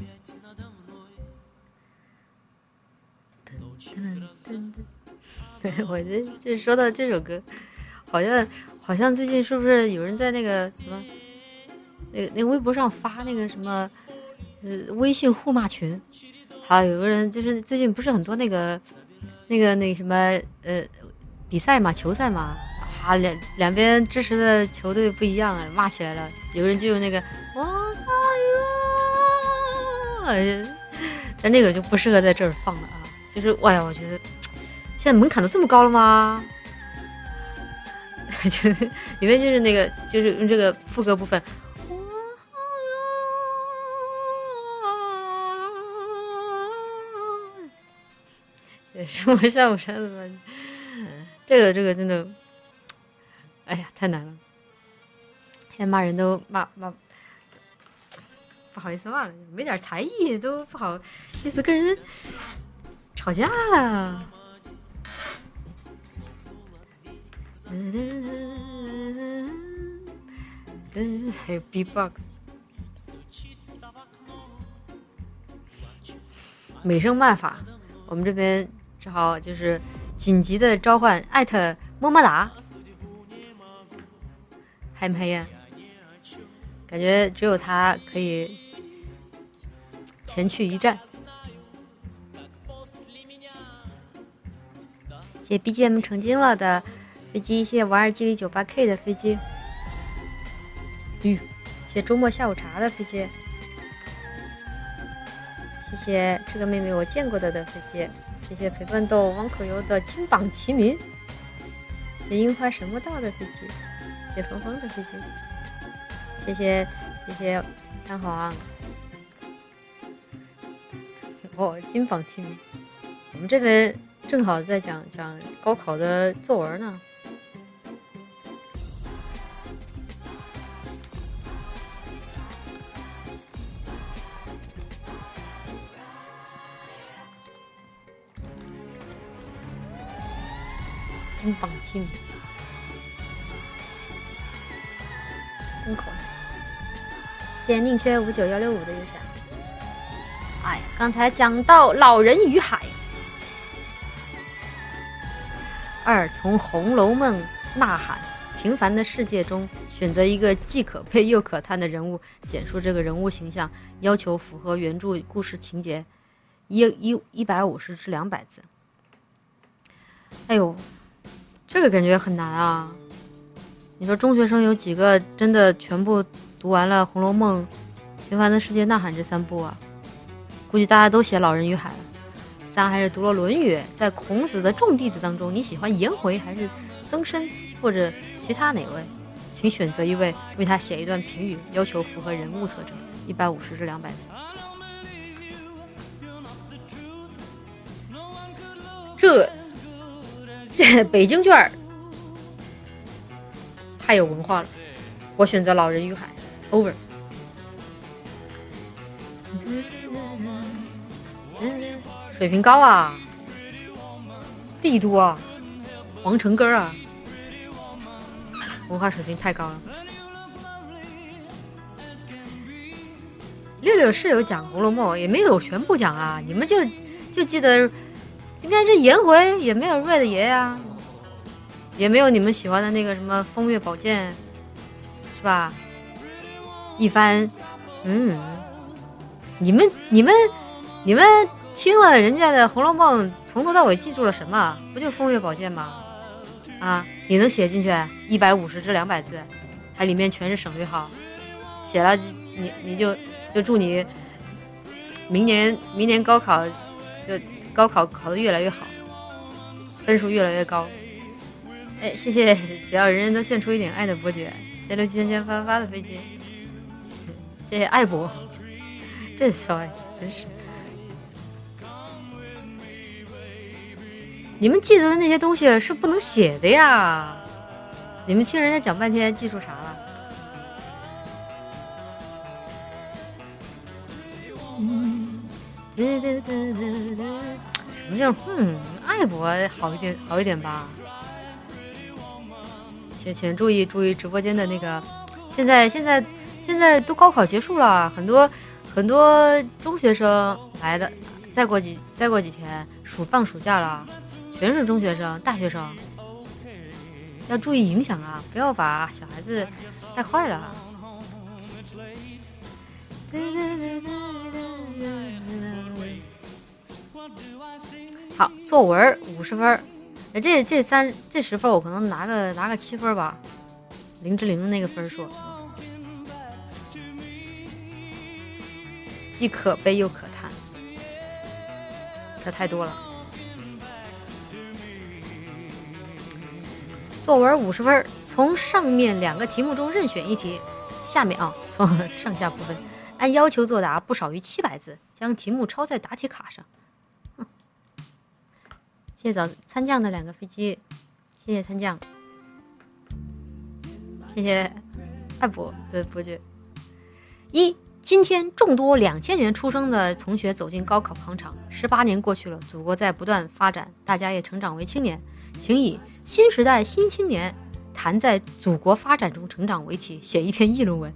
对，我就说到这首歌，好像最近是不是有人在那个什么，那个微博上发那个什么，微信互骂群，还有个人就是最近不是很多那个什么比赛嘛，球赛嘛，啊两边支持的球队不一样啊，骂起来了。有人就用那个但那个就不适合在这儿放了啊。就是哎呀，我觉得现在门槛都这么高了吗？就里面就是那个，就是用这个副歌部分。也是我下午山的吧？这个真的，哎呀，太难了。现在骂人都骂，不好意思骂了，没点才艺都不好意思跟人吵架了。还有 B-box， 美声办法。 我们这边只好就是紧急的召唤艾特么么哒，嗨不嗨呀？感觉只有他可以前去一战。谢谢 BGM 成精了的飞机，谢谢玩2G 里 98K 的飞机，谢谢周末下午茶的飞机，谢谢这个妹妹我见过的飞机，谢谢陪伴豆王可游的金榜题名，谢谢樱花神木道的飞机，谢谢峰峰的飞机，谢谢三好金榜题名。我们这边正好在讲高考的作文呢。金榜题名，真口。谢谢宁缺59165的游侠。哎呀，刚才讲到老人与海。2从《红楼梦》呐喊平凡的世界中选择一个既可悲又可叹的人物，简述这个人物形象，要求符合原著故事情节，150至200字。哎呦，这个感觉很难啊！你说中学生有几个真的全部读完了《红楼梦》《平凡的世界》《呐喊》这3部啊？估计大家都写《老人与海》了。3还是读了《论语》，在孔子的众弟子当中，你喜欢颜回还是曾参或者其他哪位？请选择一位，为他写一段评语，要求符合人物特征，150至200字。这北京卷太有文化了，我选择《老人与海》over。水平高啊，帝都啊，皇城根啊，文化水平太高了。6是有讲《红楼梦》，也没有全部讲啊，你们就记得，应该这颜回也没有瑞的爷呀，也没有你们喜欢的那个什么风月宝剑，是吧？一番，你们听了人家的《红楼梦》，从头到尾记住了什么？不就风月宝剑吗？啊，你能写进去150至200字，还里面全是省略号，写了你就祝你明年高考就高考考得越来越好，分数越来越高。哎，谢谢，只要人人都献出一点爱的伯爵，谢谢67千发的飞机，谢谢爱博，这骚真是。你们记得的那些东西是不能写的呀！你们听人家讲半天，记住啥了？什么叫爱博好一点吧？请注意直播间的那个，现在都高考结束了，很多中学生来的，再过几天放暑假了。全是中学生、大学生，要注意影响啊！不要把小孩子带坏了。好，作文50分，这10分我可能拿个7分吧，0至0的那个分数，既可悲又可叹，这太多了。作文50分，从上面2个题目中任选一题，下面从上下部分按要求作答，不少于700字，将题目抄在答题卡上。谢谢参将的2个飞机，谢谢参将，谢谢爱博的伯爵。今天众多2000年出生的同学走进高考考场，18年过去了，祖国在不断发展，大家也成长为青年，请以新时代新青年谈在祖国发展中成长为题，写一篇议论文。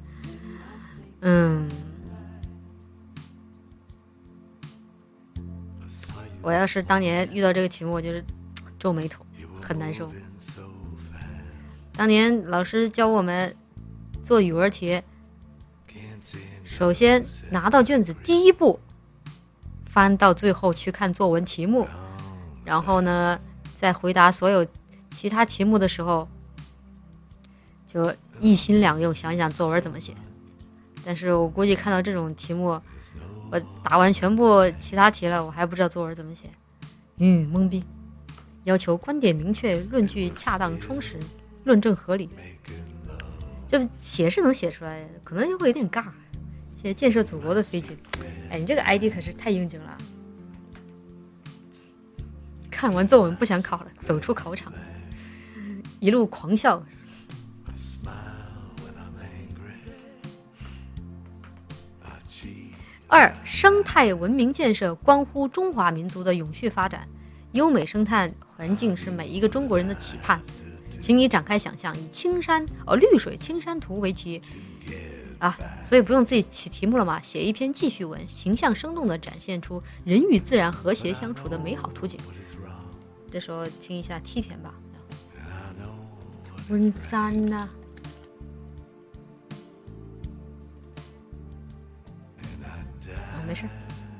我要是当年遇到这个题目，我就是皱眉头，很难受。当年老师教我们做语文题，首先拿到卷子第一步，翻到最后去看作文题目，然后呢，在回答所有其他题目的时候，就一心两用想一想作文怎么写。但是我估计看到这种题目，我答完全部其他题了，我还不知道作文怎么写，懵逼。要求观点明确，论据恰当充实，论证合理，就写是能写出来，可能就会有点尬。写建设祖国的飞机，哎，你这个 ID 可是太应景了。看完作文不想考了，走出考场，一路狂笑。2. 生态文明建设关乎中华民族的永续发展，优美生态环境是每一个中国人的期盼。请你展开想象，以绿水青山图为题啊，所以不用自己起题目了嘛，写一篇记叙文，形象生动地展现出人与自然和谐相处的美好图景。这时候听一下梯田吧。温山呐，没事。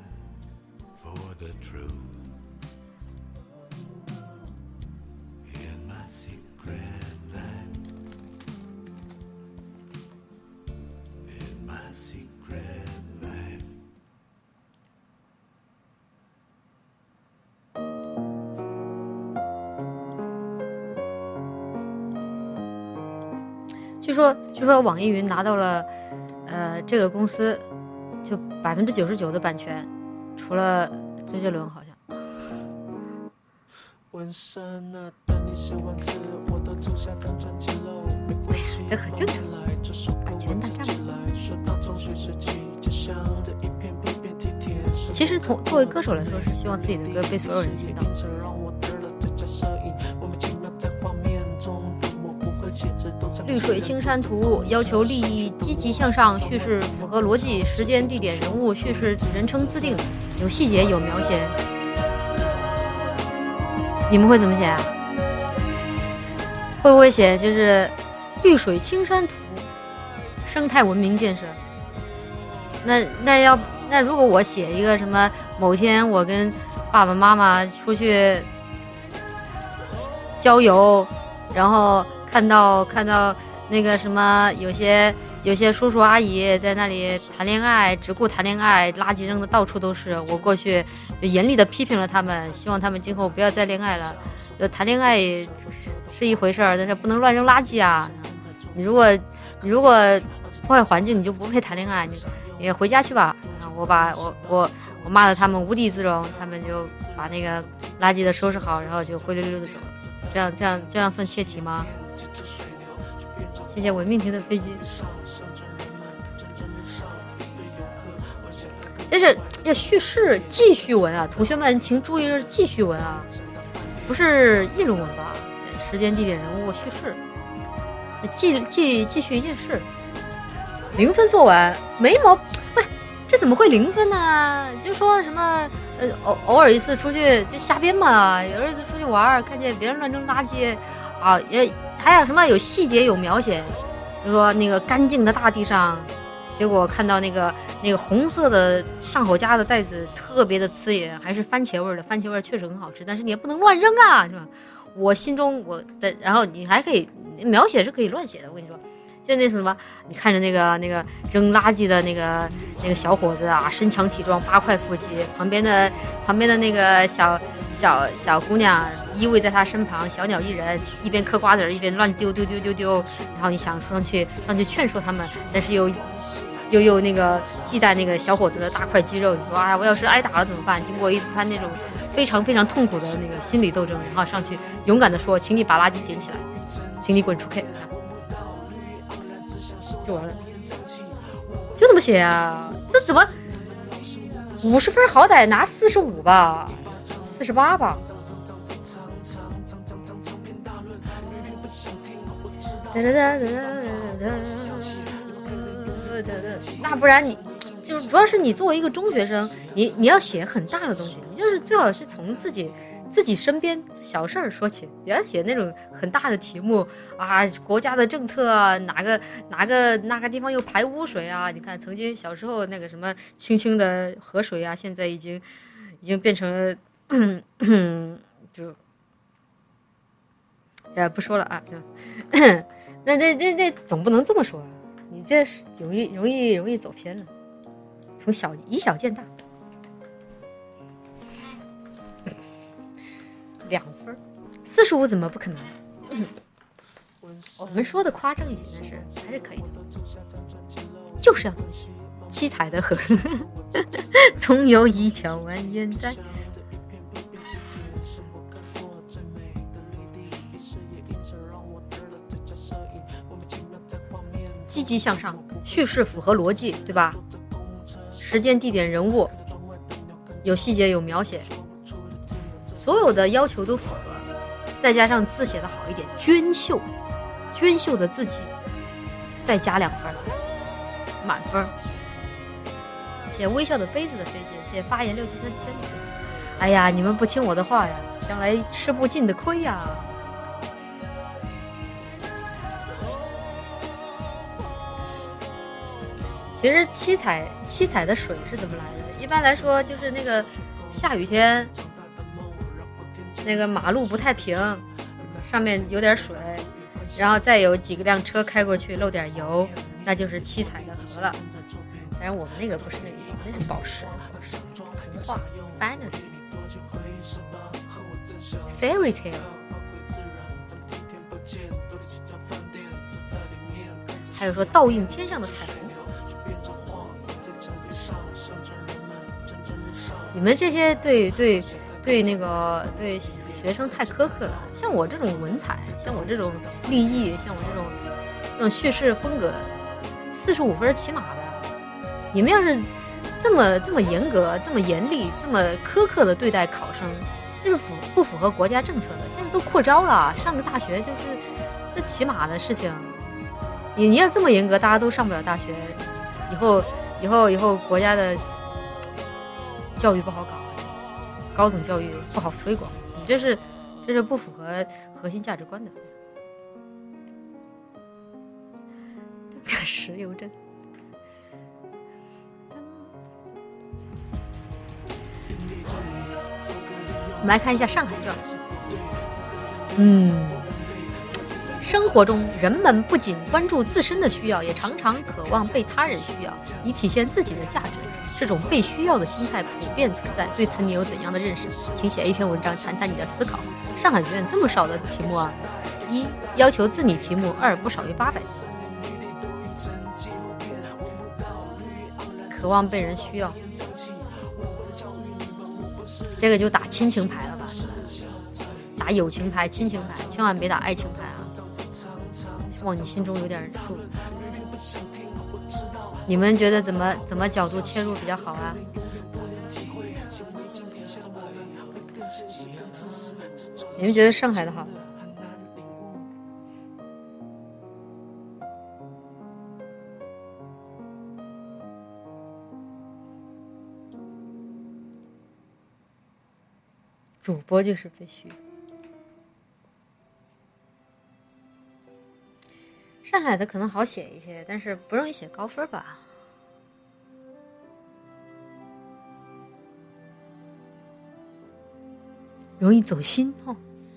据说网易云拿到了这个公司就99%的版权，除了周杰伦好像。这很正常，版权大战。其实作为歌手来说，是希望自己的歌被所有人听到。绿水青山图要求立意积极向上，叙事符合逻辑，时间地点人物叙事人称自定，有细节有描写。你们会怎么写啊？会不会写就是绿水青山图生态文明建设？那如果我写一个什么某天我跟爸爸妈妈出去郊游，然后看到那个什么有些叔叔阿姨在那里谈恋爱，只顾谈恋爱，垃圾扔的到处都是，我过去就严厉的批评了他们，希望他们今后不要再恋爱了。就谈恋爱是一回事儿，但是不能乱扔垃圾啊。你如果破坏环境，你就不配谈恋爱，你回家去吧。然后我骂得他们无地自容，他们就把那个垃圾的收拾好，然后就灰溜溜的走了。这样算切题吗？谢谢文明亭的飞机。但是要叙事记叙文啊，同学们请注意是记叙文啊，不是议论文吧？时间地点人物叙事，记叙一件事。0分做完没毛，不，这怎么会0分呢？就说什么偶尔一次出去就瞎编嘛，有一次出去玩，看见别人乱扔垃圾啊，也还有什么有细节有描写，比如说那个干净的大地上，结果看到那个红色的上好佳的袋子特别的刺眼，还是番茄味的，番茄味确实很好吃，但是你也不能乱扔啊，是吧？我心中然后你还可以描写是可以乱写的，我跟你说。就那什么，你看着那个扔垃圾的那个小伙子啊，身强体壮，8块腹肌，旁边的那个小姑娘依偎在他身旁，小鸟依人，一边嗑瓜子一边乱丢，然后你想上去劝说他们，但是又那个忌惮那个小伙子的大块肌肉，你说啊，我要是挨打了怎么办？经过一番那种非常非常痛苦的那个心理斗争，然后上去勇敢的说，请你把垃圾捡起来，请你滚出 K。就完了，就这么写啊？这怎么50分好歹拿45吧，48吧？那不然你就是主要是你作为一个中学生，你要写很大的东西，你就是最好是从自己身边小事儿说起，你要写那种很大的题目啊，国家的政策啊，哪个地方又排污水啊？你看曾经小时候那个什么清清的河水啊，现在已经变成了就不说了啊，就那总不能这么说啊，你这是容易走偏了，从以小见大。2分，45怎么不可能？我们说的夸张一些，但是还是可以的，就是要这么写。七彩的河，总有一条蜿蜒在。积极向上，叙事符合逻辑，对吧？时间、地点、人物，有细节，有描写。所有的要求都符合，再加上字写的好一点，娟秀的字迹，再加2分，满分。写微笑的杯子的飞机，写发言673千的飞机。哎呀，你们不听我的话呀，将来吃不尽的亏呀。其实七彩的水是怎么来的？一般来说就是那个下雨天。那个马路不太平，上面有点水，然后再有几辆车开过去漏点油，那就是七彩的河了。当然我们那个不是那个，那是宝石童话 fantasy fairy tale。 还有说倒映天上的彩虹。你们这些对学生太苛刻了，像我这种文采，像我这种立意，像我这种叙事风格，45分起码的。你们要是这么严格、这么严厉、这么苛刻的对待考生，这是不符合国家政策的。现在都扩招了，上个大学就是这起码的事情。你要这么严格，大家都上不了大学，以后国家的教育不好搞。高等教育不好推广，你这是不符合核心价值观的。石油镇，我们来看一下上海卷。生活中人们不仅关注自身的需要，也常常渴望被他人需要，以体现自己的价值。这种被需要的心态普遍存在，对此你有怎样的认识？请写一篇文章谈谈你的思考。上海卷这么少的题目啊：1. 要求自拟题目；2. 不少于800字。渴望被人需要，这个就打亲情牌了吧？打友情牌、亲情牌，千万别打爱情牌啊！希望你心中有点数。你们觉得怎么角度切入比较好啊？你们觉得上海的好？主播就是被虚。上海的可能好写一些，但是不容易写高分吧。容易走心哦。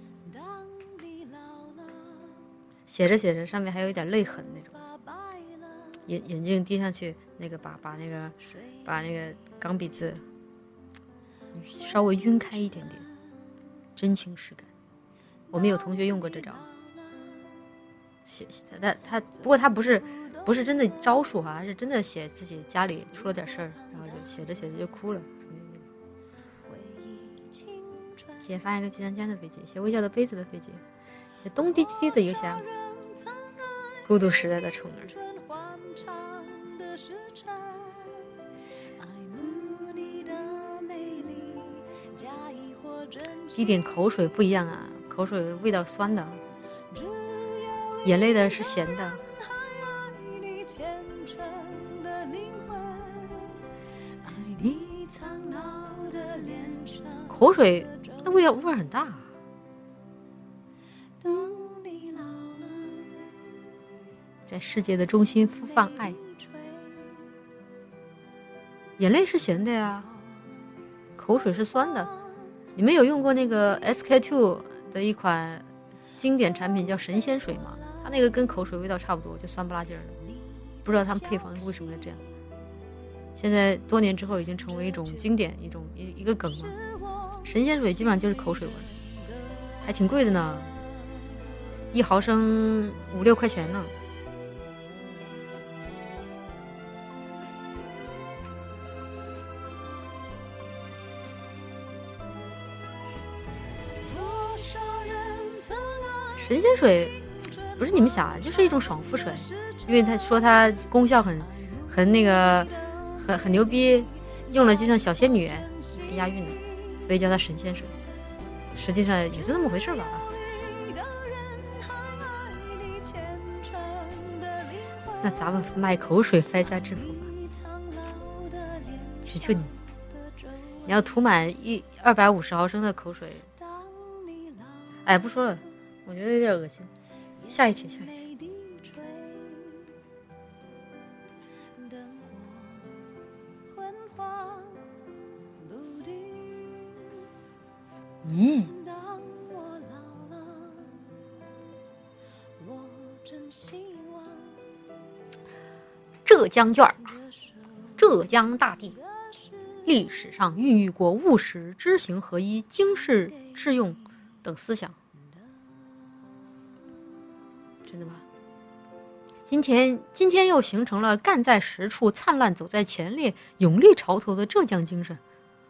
写着写着，上面还有一点泪痕那种，眼镜低上去，那个把那个钢笔字稍微晕开一点点，真情实感。我们有同学用过这招。他不过他不是真的招数哈，是真的写自己家里出了点事儿，然后就写着写着就哭了。写发一个吉祥间的飞机，写微笑的杯子的飞机，写咚滴滴滴的邮箱，孤独时代的宠儿。滴点口水不一样啊，口水味道酸的。眼泪的是咸的。 口水那味儿很大。在世界的中心孵放爱，眼泪是咸的呀，口水是酸的。你们有用过那个 SK-II 的一款经典产品叫神仙水吗？它那个跟口水味道差不多，就酸不拉劲儿的。不知道他们配方为什么要这样。现在多年之后已经成为一种经典，一个梗了。神仙水基本上就是口水味，还挺贵的呢，1毫升5-6块钱呢。神仙水不是你们想啊，就是一种爽肤水，因为他说它功效很那个很牛逼，用了就像小仙女，押韵的，所以叫它神仙水。实际上也就那么回事吧。那咱们卖口水发家致富吧，求求你！你要涂满250毫升的口水，哎，不说了。我觉得有点恶心。下一题。咦，浙江卷儿，浙江大地历史上孕育过务实、知行合一、经世致用等思想。真的吗？今天又形成了干在实处、灿烂走在前列、勇立潮头的浙江精神。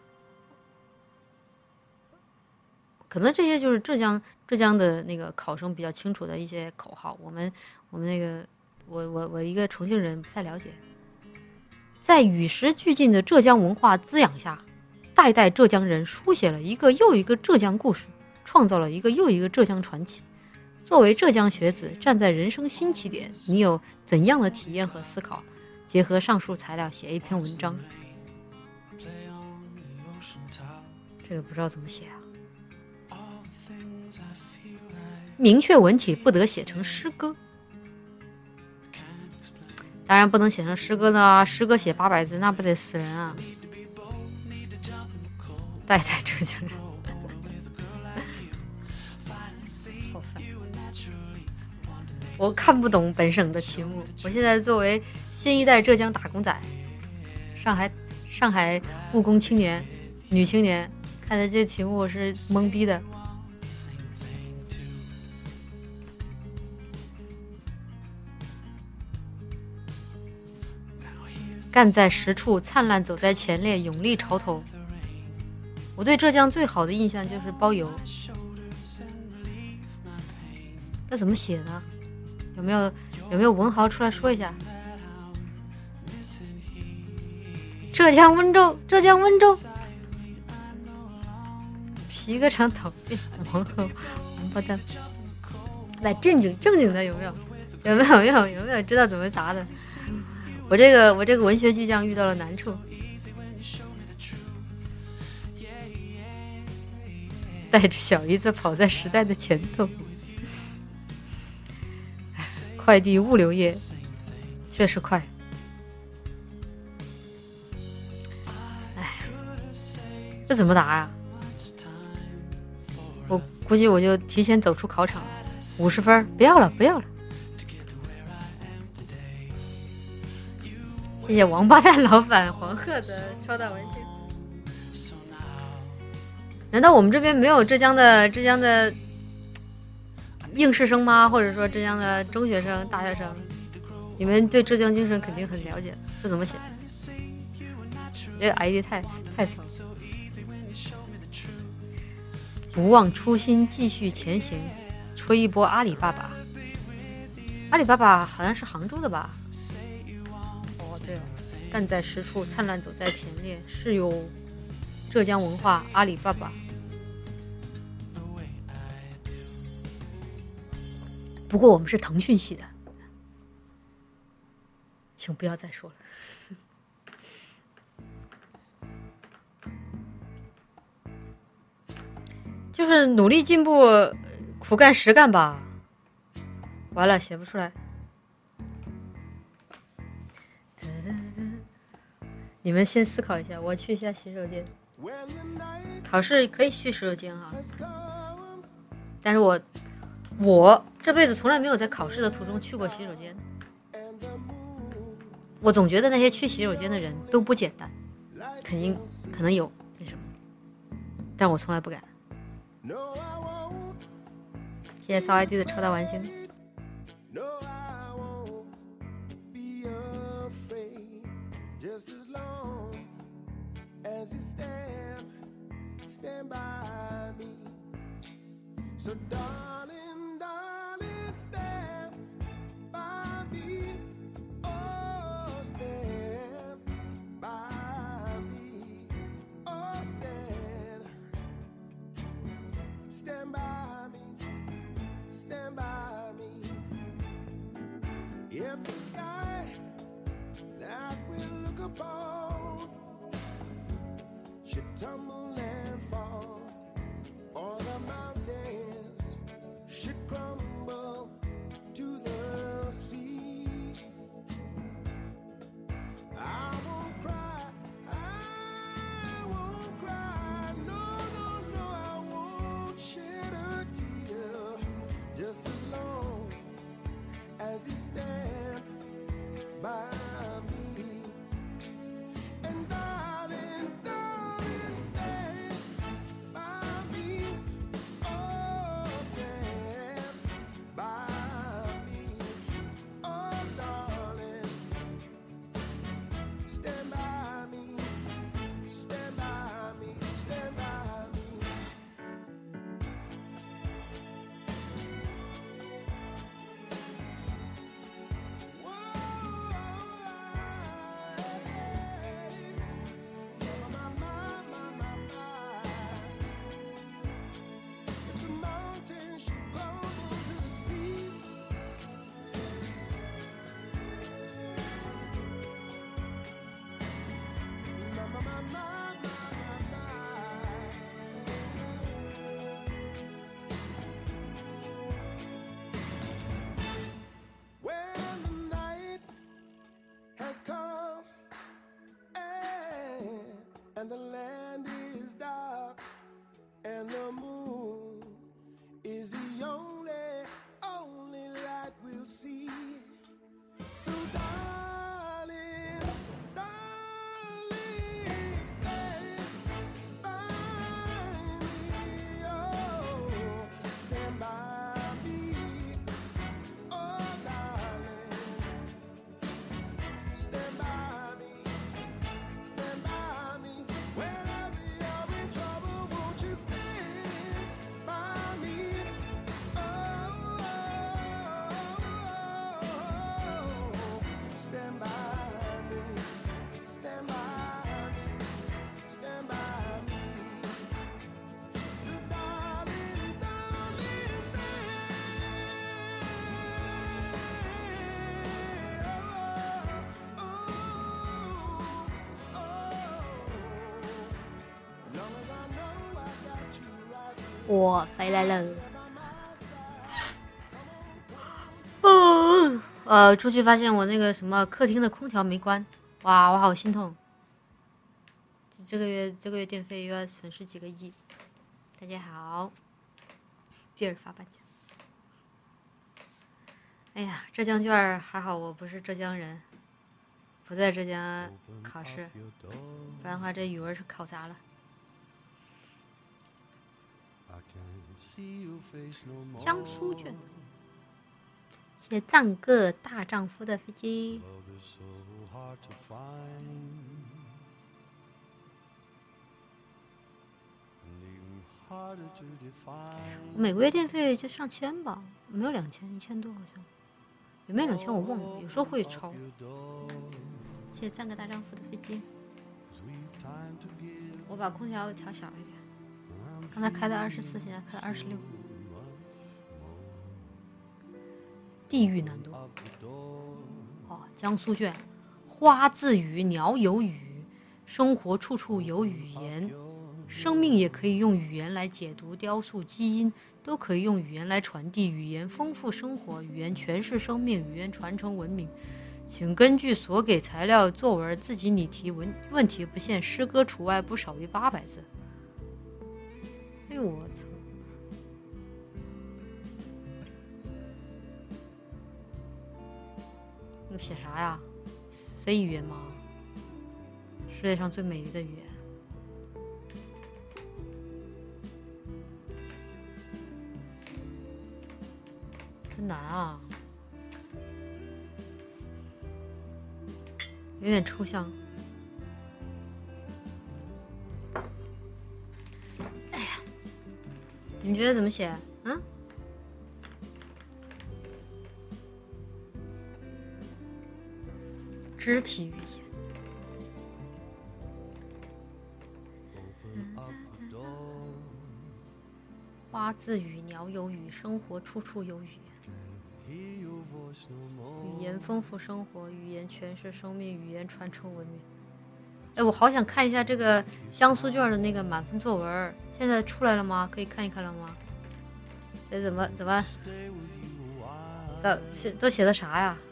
可能这些就是浙江的那个考生比较清楚的一些口号。我们那个我一个重庆人不太了解。在与时俱进的浙江文化滋养下，代代浙江人书写了一个又一个浙江故事，创造了一个又一个浙江传奇。作为浙江学子，站在人生新起点，你有怎样的体验和思考？结合上述材料写一篇文章。这个不知道怎么写啊。明确文体不得写成诗歌，当然不能写成诗歌呢。诗歌写800字，那不得死人啊！代代浙江人。我看不懂本省的题目。我现在作为新一代浙江打工仔，上海务工青年、女青年，看着这些题目我是懵逼的。干在实处，灿烂走在前列，勇立潮头。我对浙江最好的印象就是包邮。这怎么写呢？有没有文豪出来说一下？浙江温州，皮革厂倒闭，王后王八蛋。来正经的有没有知道怎么答的？我这个文学巨匠遇到了难处。带着小姨子跑在时代的前头。快递物流业确实快。哎，这怎么答呀？我估计我就提前走出考场了，50分，不要了。谢谢王八蛋老板黄鹤的超大文星。难道我们这边没有浙江的应试生吗？或者说浙江的中学生、大学生？你们对浙江精神肯定很了解。这怎么写？这个 ID 太糙。不忘初心，继续前行，吹一波阿里巴巴。阿里巴巴好像是杭州的吧？哦，对了，干在实处，灿烂走在前列，是有浙江文化阿里巴巴。不过我们是腾讯系的，请不要再说了。 就是努力进步，苦干实干吧。完了，写不出来。你们先思考一下，我去一下洗手间。考试可以去洗手间啊，但是我这辈子从来没有在考试的途中去过洗手间。我总觉得那些去洗手间的人都不简单，可能有那什么，但我从来不敢。谢谢骚 ID 的超大完星。 Stand by me. So darling, darling, stand by me. Oh, stand by me. Oh, stand by me. Stand by me. If the sky that we look upon should tumble and fall, or the mountains should crumble to the sea, I won't cry, I won't cry, no, no, no, I won't shed a tear, just as long as you stand by me. And darling, darling, stand by me. Oh, stand by me. Oh, darling, stand by me. Stand by me. Stand by me. If the mountains should crumble to the sea, when the night has come and the land is dark and the moon is the only light we'll see. So darling, darling, stand by me. Oh, stand by me. Oh, darling, stand by me. Stand by me. Wherever you're in trouble, won't you stand by me? Oh, stand by me. Stand by me. Stand by me. So darling, darling, stand. Long as I know I got you right here. 我回来了。出去发现我那个什么客厅的空调没关，哇，我好心痛。这个月电费又要损失几个亿。大家好，第二发颁奖。哎呀，浙江卷还好，我不是浙江人，不在浙江考试，不然的话这语文是考砸了。江苏卷，谢谢藏个大丈夫的飞机。我每个月电费就上千吧，没有2000，1000多好像，有没有2000我忘了，有时候会超。谢谢赞个大丈夫的飞机。我把空调调小了一点，刚才开的24，现在开的26。地狱难度。哦，江苏卷，花自语，鸟有语，生活处处有语言。 生命也可以用语言来解读雕塑，基因都可以用语言来传递，语言丰富生活，语言诠释生命，语言传承文明。请根据所给材料作文自己拟题，问题不限，诗歌除外，不少于800字。哎呦我操！你写啥呀？ C 语言吗？世界上最美丽的语言。真难啊，有点抽象。哎呀，你们觉得怎么写？嗯？肢体语言。花自语，鸟有语，生活处处有语言。语言丰富生活，语言诠释生命，语言传承文明。哎，我好想看一下这个江苏卷的那个满分作文，现在出来了吗？可以看一看了吗？这怎么都写的啥呀？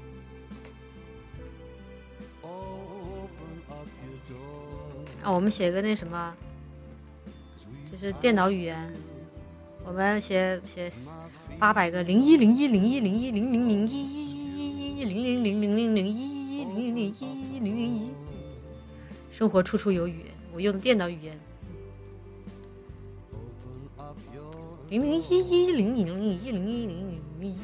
啊，我们写个那什么，这是电脑语言，我们写800个01010101010100000001000001，生活处处有语言，我用的电脑语言。0011000101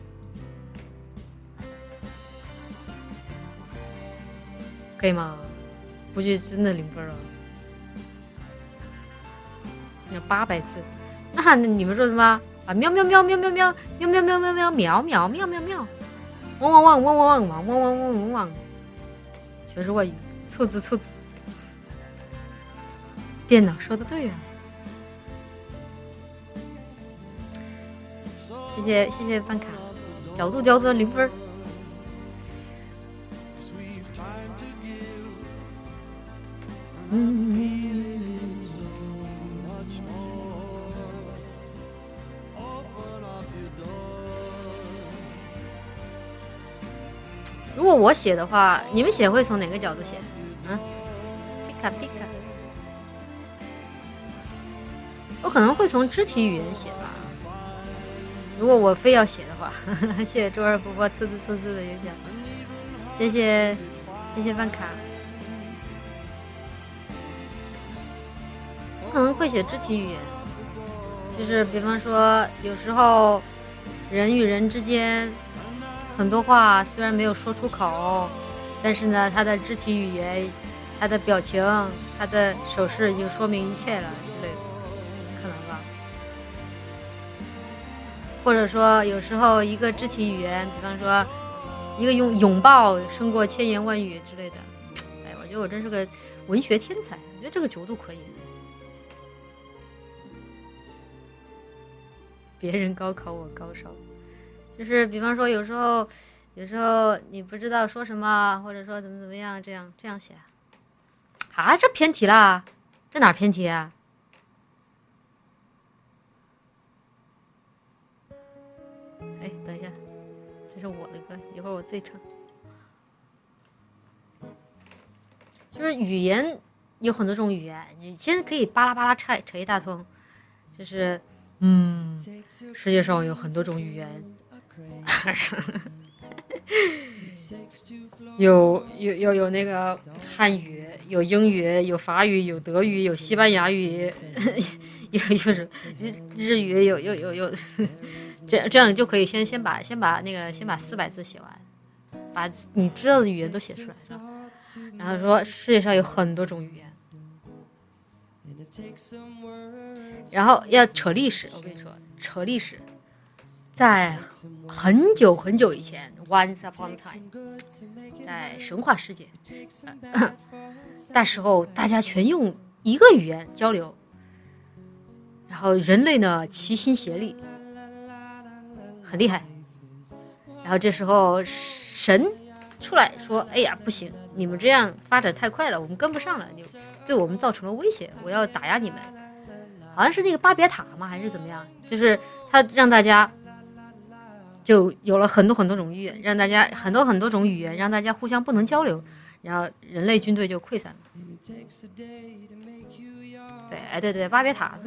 可以吗？估计真的0分了。那800字，那你们说什么啊？喵喵喵喵喵喵喵喵喵喵喵喵喵喵喵喵，汪汪汪汪汪汪汪汪汪汪汪，全是外语，凑字。电脑说的对呀。谢谢办卡，角度刁钻0分。如果我写的话，你们写会从哪个角度写？皮卡，我可能会从肢体语言写吧。如果我非要写的话，谢谢周二伯伯凑字的邮箱，谢谢办卡。我可能会写肢体语言，就是比方说有时候人与人之间很多话虽然没有说出口，但是呢他的肢体语言，他的表情，他的手势已经说明一切了之类的，可能吧。或者说有时候一个肢体语言，比方说一个拥抱胜过千言万语之类的。哎，我觉得我真是个文学天才，我觉得这个角度可以。别人高考我高烧，就是比方说有时候你不知道说什么，或者说怎么样，这样写啊，这偏题啦，这哪偏题啊？哎，等一下，这是我的歌，一会儿我自己唱。就是语言有很多种语言，你现在可以巴拉巴拉扯一大通，就是世界上有很多种语言，有那个汉语，有英语，有法语，有德语，有西班牙语，有日语，有这样就可以先把400字写完，把你知道的语言都写出来，然后说世界上有很多种语言。然后要扯历史，我跟你说，扯历史，在很久很久以前 ，Once upon a time， 在神话世界，那时候大家全用一个语言交流，然后人类呢齐心协力，很厉害。然后这时候神出来说，哎呀不行，你们这样发展太快了，我们跟不上了，你对我们造成了威胁，我要打压你们。好像是那个巴别塔吗还是怎么样，就是他让大家就有了很多很多种语言，让大家很多很多种语言，让大家互相不能交流，然后人类军队就溃散了。对，哎，对对，巴别塔，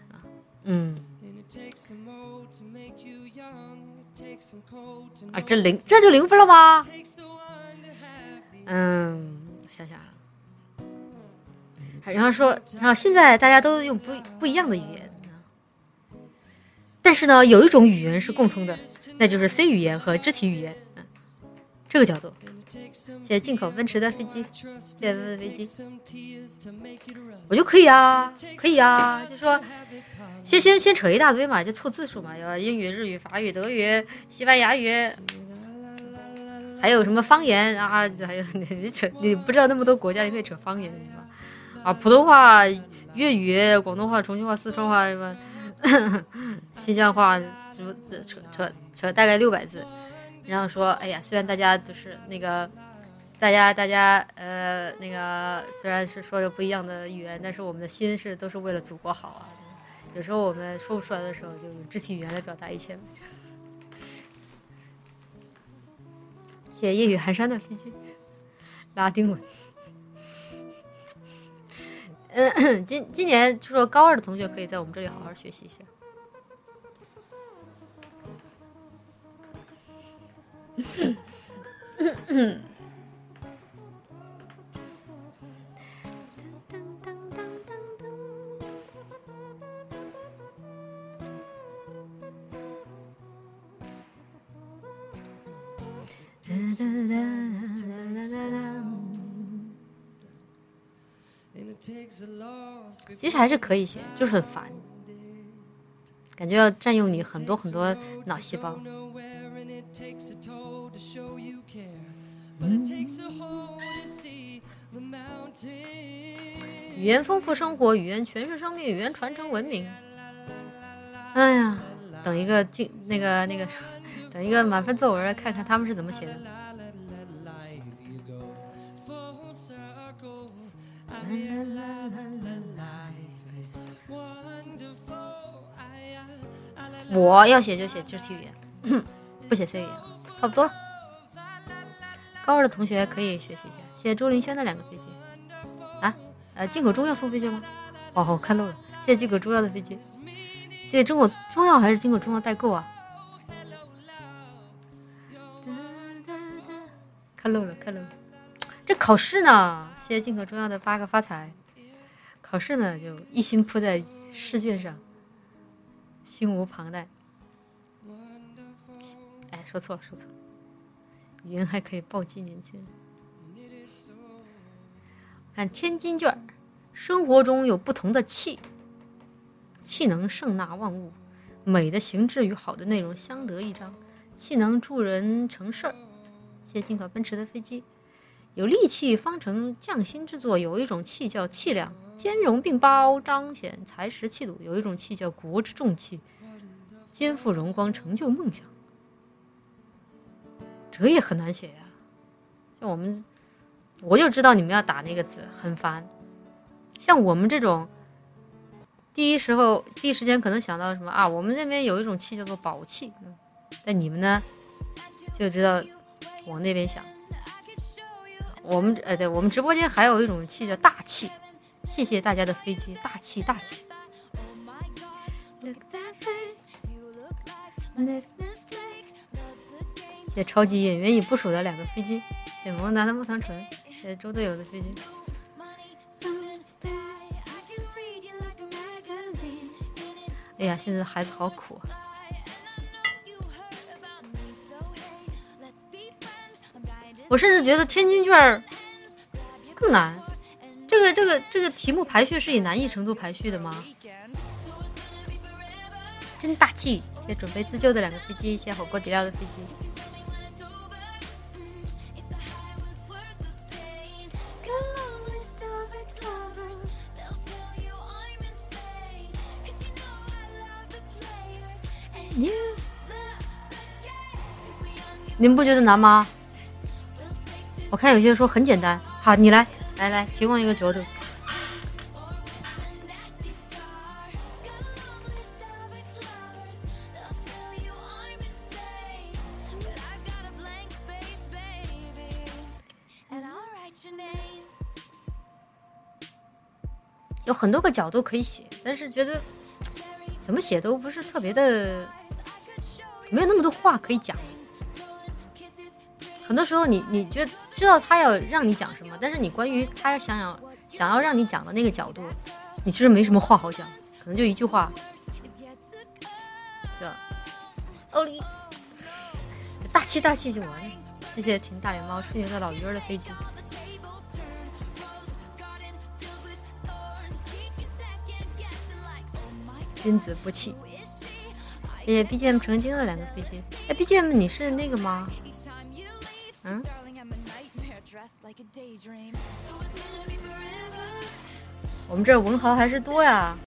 啊，这就0分了吗？想想，然后现在大家都用不一样的语言，但是呢，有一种语言是共通的，那就是 C 语言和肢体语言。这个角度，现在进口奔驰的飞机，现在的飞机，我就可以啊，就说先扯一大堆嘛，就凑字数嘛，有英语、日语、法语、德语、西班牙语，还有什么方言啊？还有你不知道那么多国家，你可以扯方言是吧？啊，普通话、粤语、广东话、重庆话、四川话什么，新疆话什么扯大概600字。然后说，哎呀，虽然大家就是那个，大家那个虽然是说着不一样的语言，但是我们的心都是为了祖国好啊。有时候我们说不出来的时候，就用肢体语言来表达一切。谢谢夜雨寒山的飞机，拉丁文。今年就说高2的同学可以在我们这里好好学习一下。其实还是可以写，就是很烦，感觉要占用你很多很多脑细胞。语言丰富生活，语言诠释生命，语言传承文明。哎呀，等一个等一个满分作文，看看他们是怎么写的。我要写就写肢体语言，不写 C 语言，差不多了。高2的同学可以学习一下。谢谢周林轩的2个飞机啊，进口中药送飞机吗？哦，看漏了。谢谢进口中药的飞机，谢谢中国中药还是进口中药代购啊？看漏了。这考试呢？谢谢进口中药的8个发财。考试呢，就一心扑在试卷上，心无旁贷。哎，说错了。语言还可以暴击年轻人。看天津卷，生活中有不同的气能盛纳万物，美的形制与好的内容相得益彰，气能助人成事儿。谢谢进口奔驰的飞机。有力气方成匠心之作，有一种气叫气量，兼容并包，彰显才识气度；有一种气叫国之重器，肩负荣光，成就梦想。这也很难写呀，像我就知道你们要打那个字很烦。像我们这种第一时间可能想到什么啊？我们这边有一种气叫做宝气，但你们呢就知道往那边想。我们直播间还有一种气叫大气，谢谢大家的飞机，大气。谢谢超级演员已部署的2个飞机，谢谢萌达的木糖醇，谢谢周队友的飞机。哎呀，现在的孩子好苦啊！我甚至觉得天津卷更难。这个题目排序是以难易程度排序的吗？真大气！谢谢准备自救的2个飞机，谢谢火锅底料的飞机。你们不觉得难吗？ 我看有些说很简单，好，你来提供一个角度。有很多个角度可以写，但是觉得怎么写都不是特别的，没有那么多话可以讲。很多时候你知道他要让你讲什么，但是你关于他想要让你讲的那个角度，你其实没什么话好讲，可能就一句话。对，欧里，大气就完了。谢谢停大脸猫吹牛的老鱼儿的飞机。君子不器。谢谢 BGM 成精的2个飞机。哎 ，BGM 你是那个吗？嗯。我们这儿文豪还是多呀。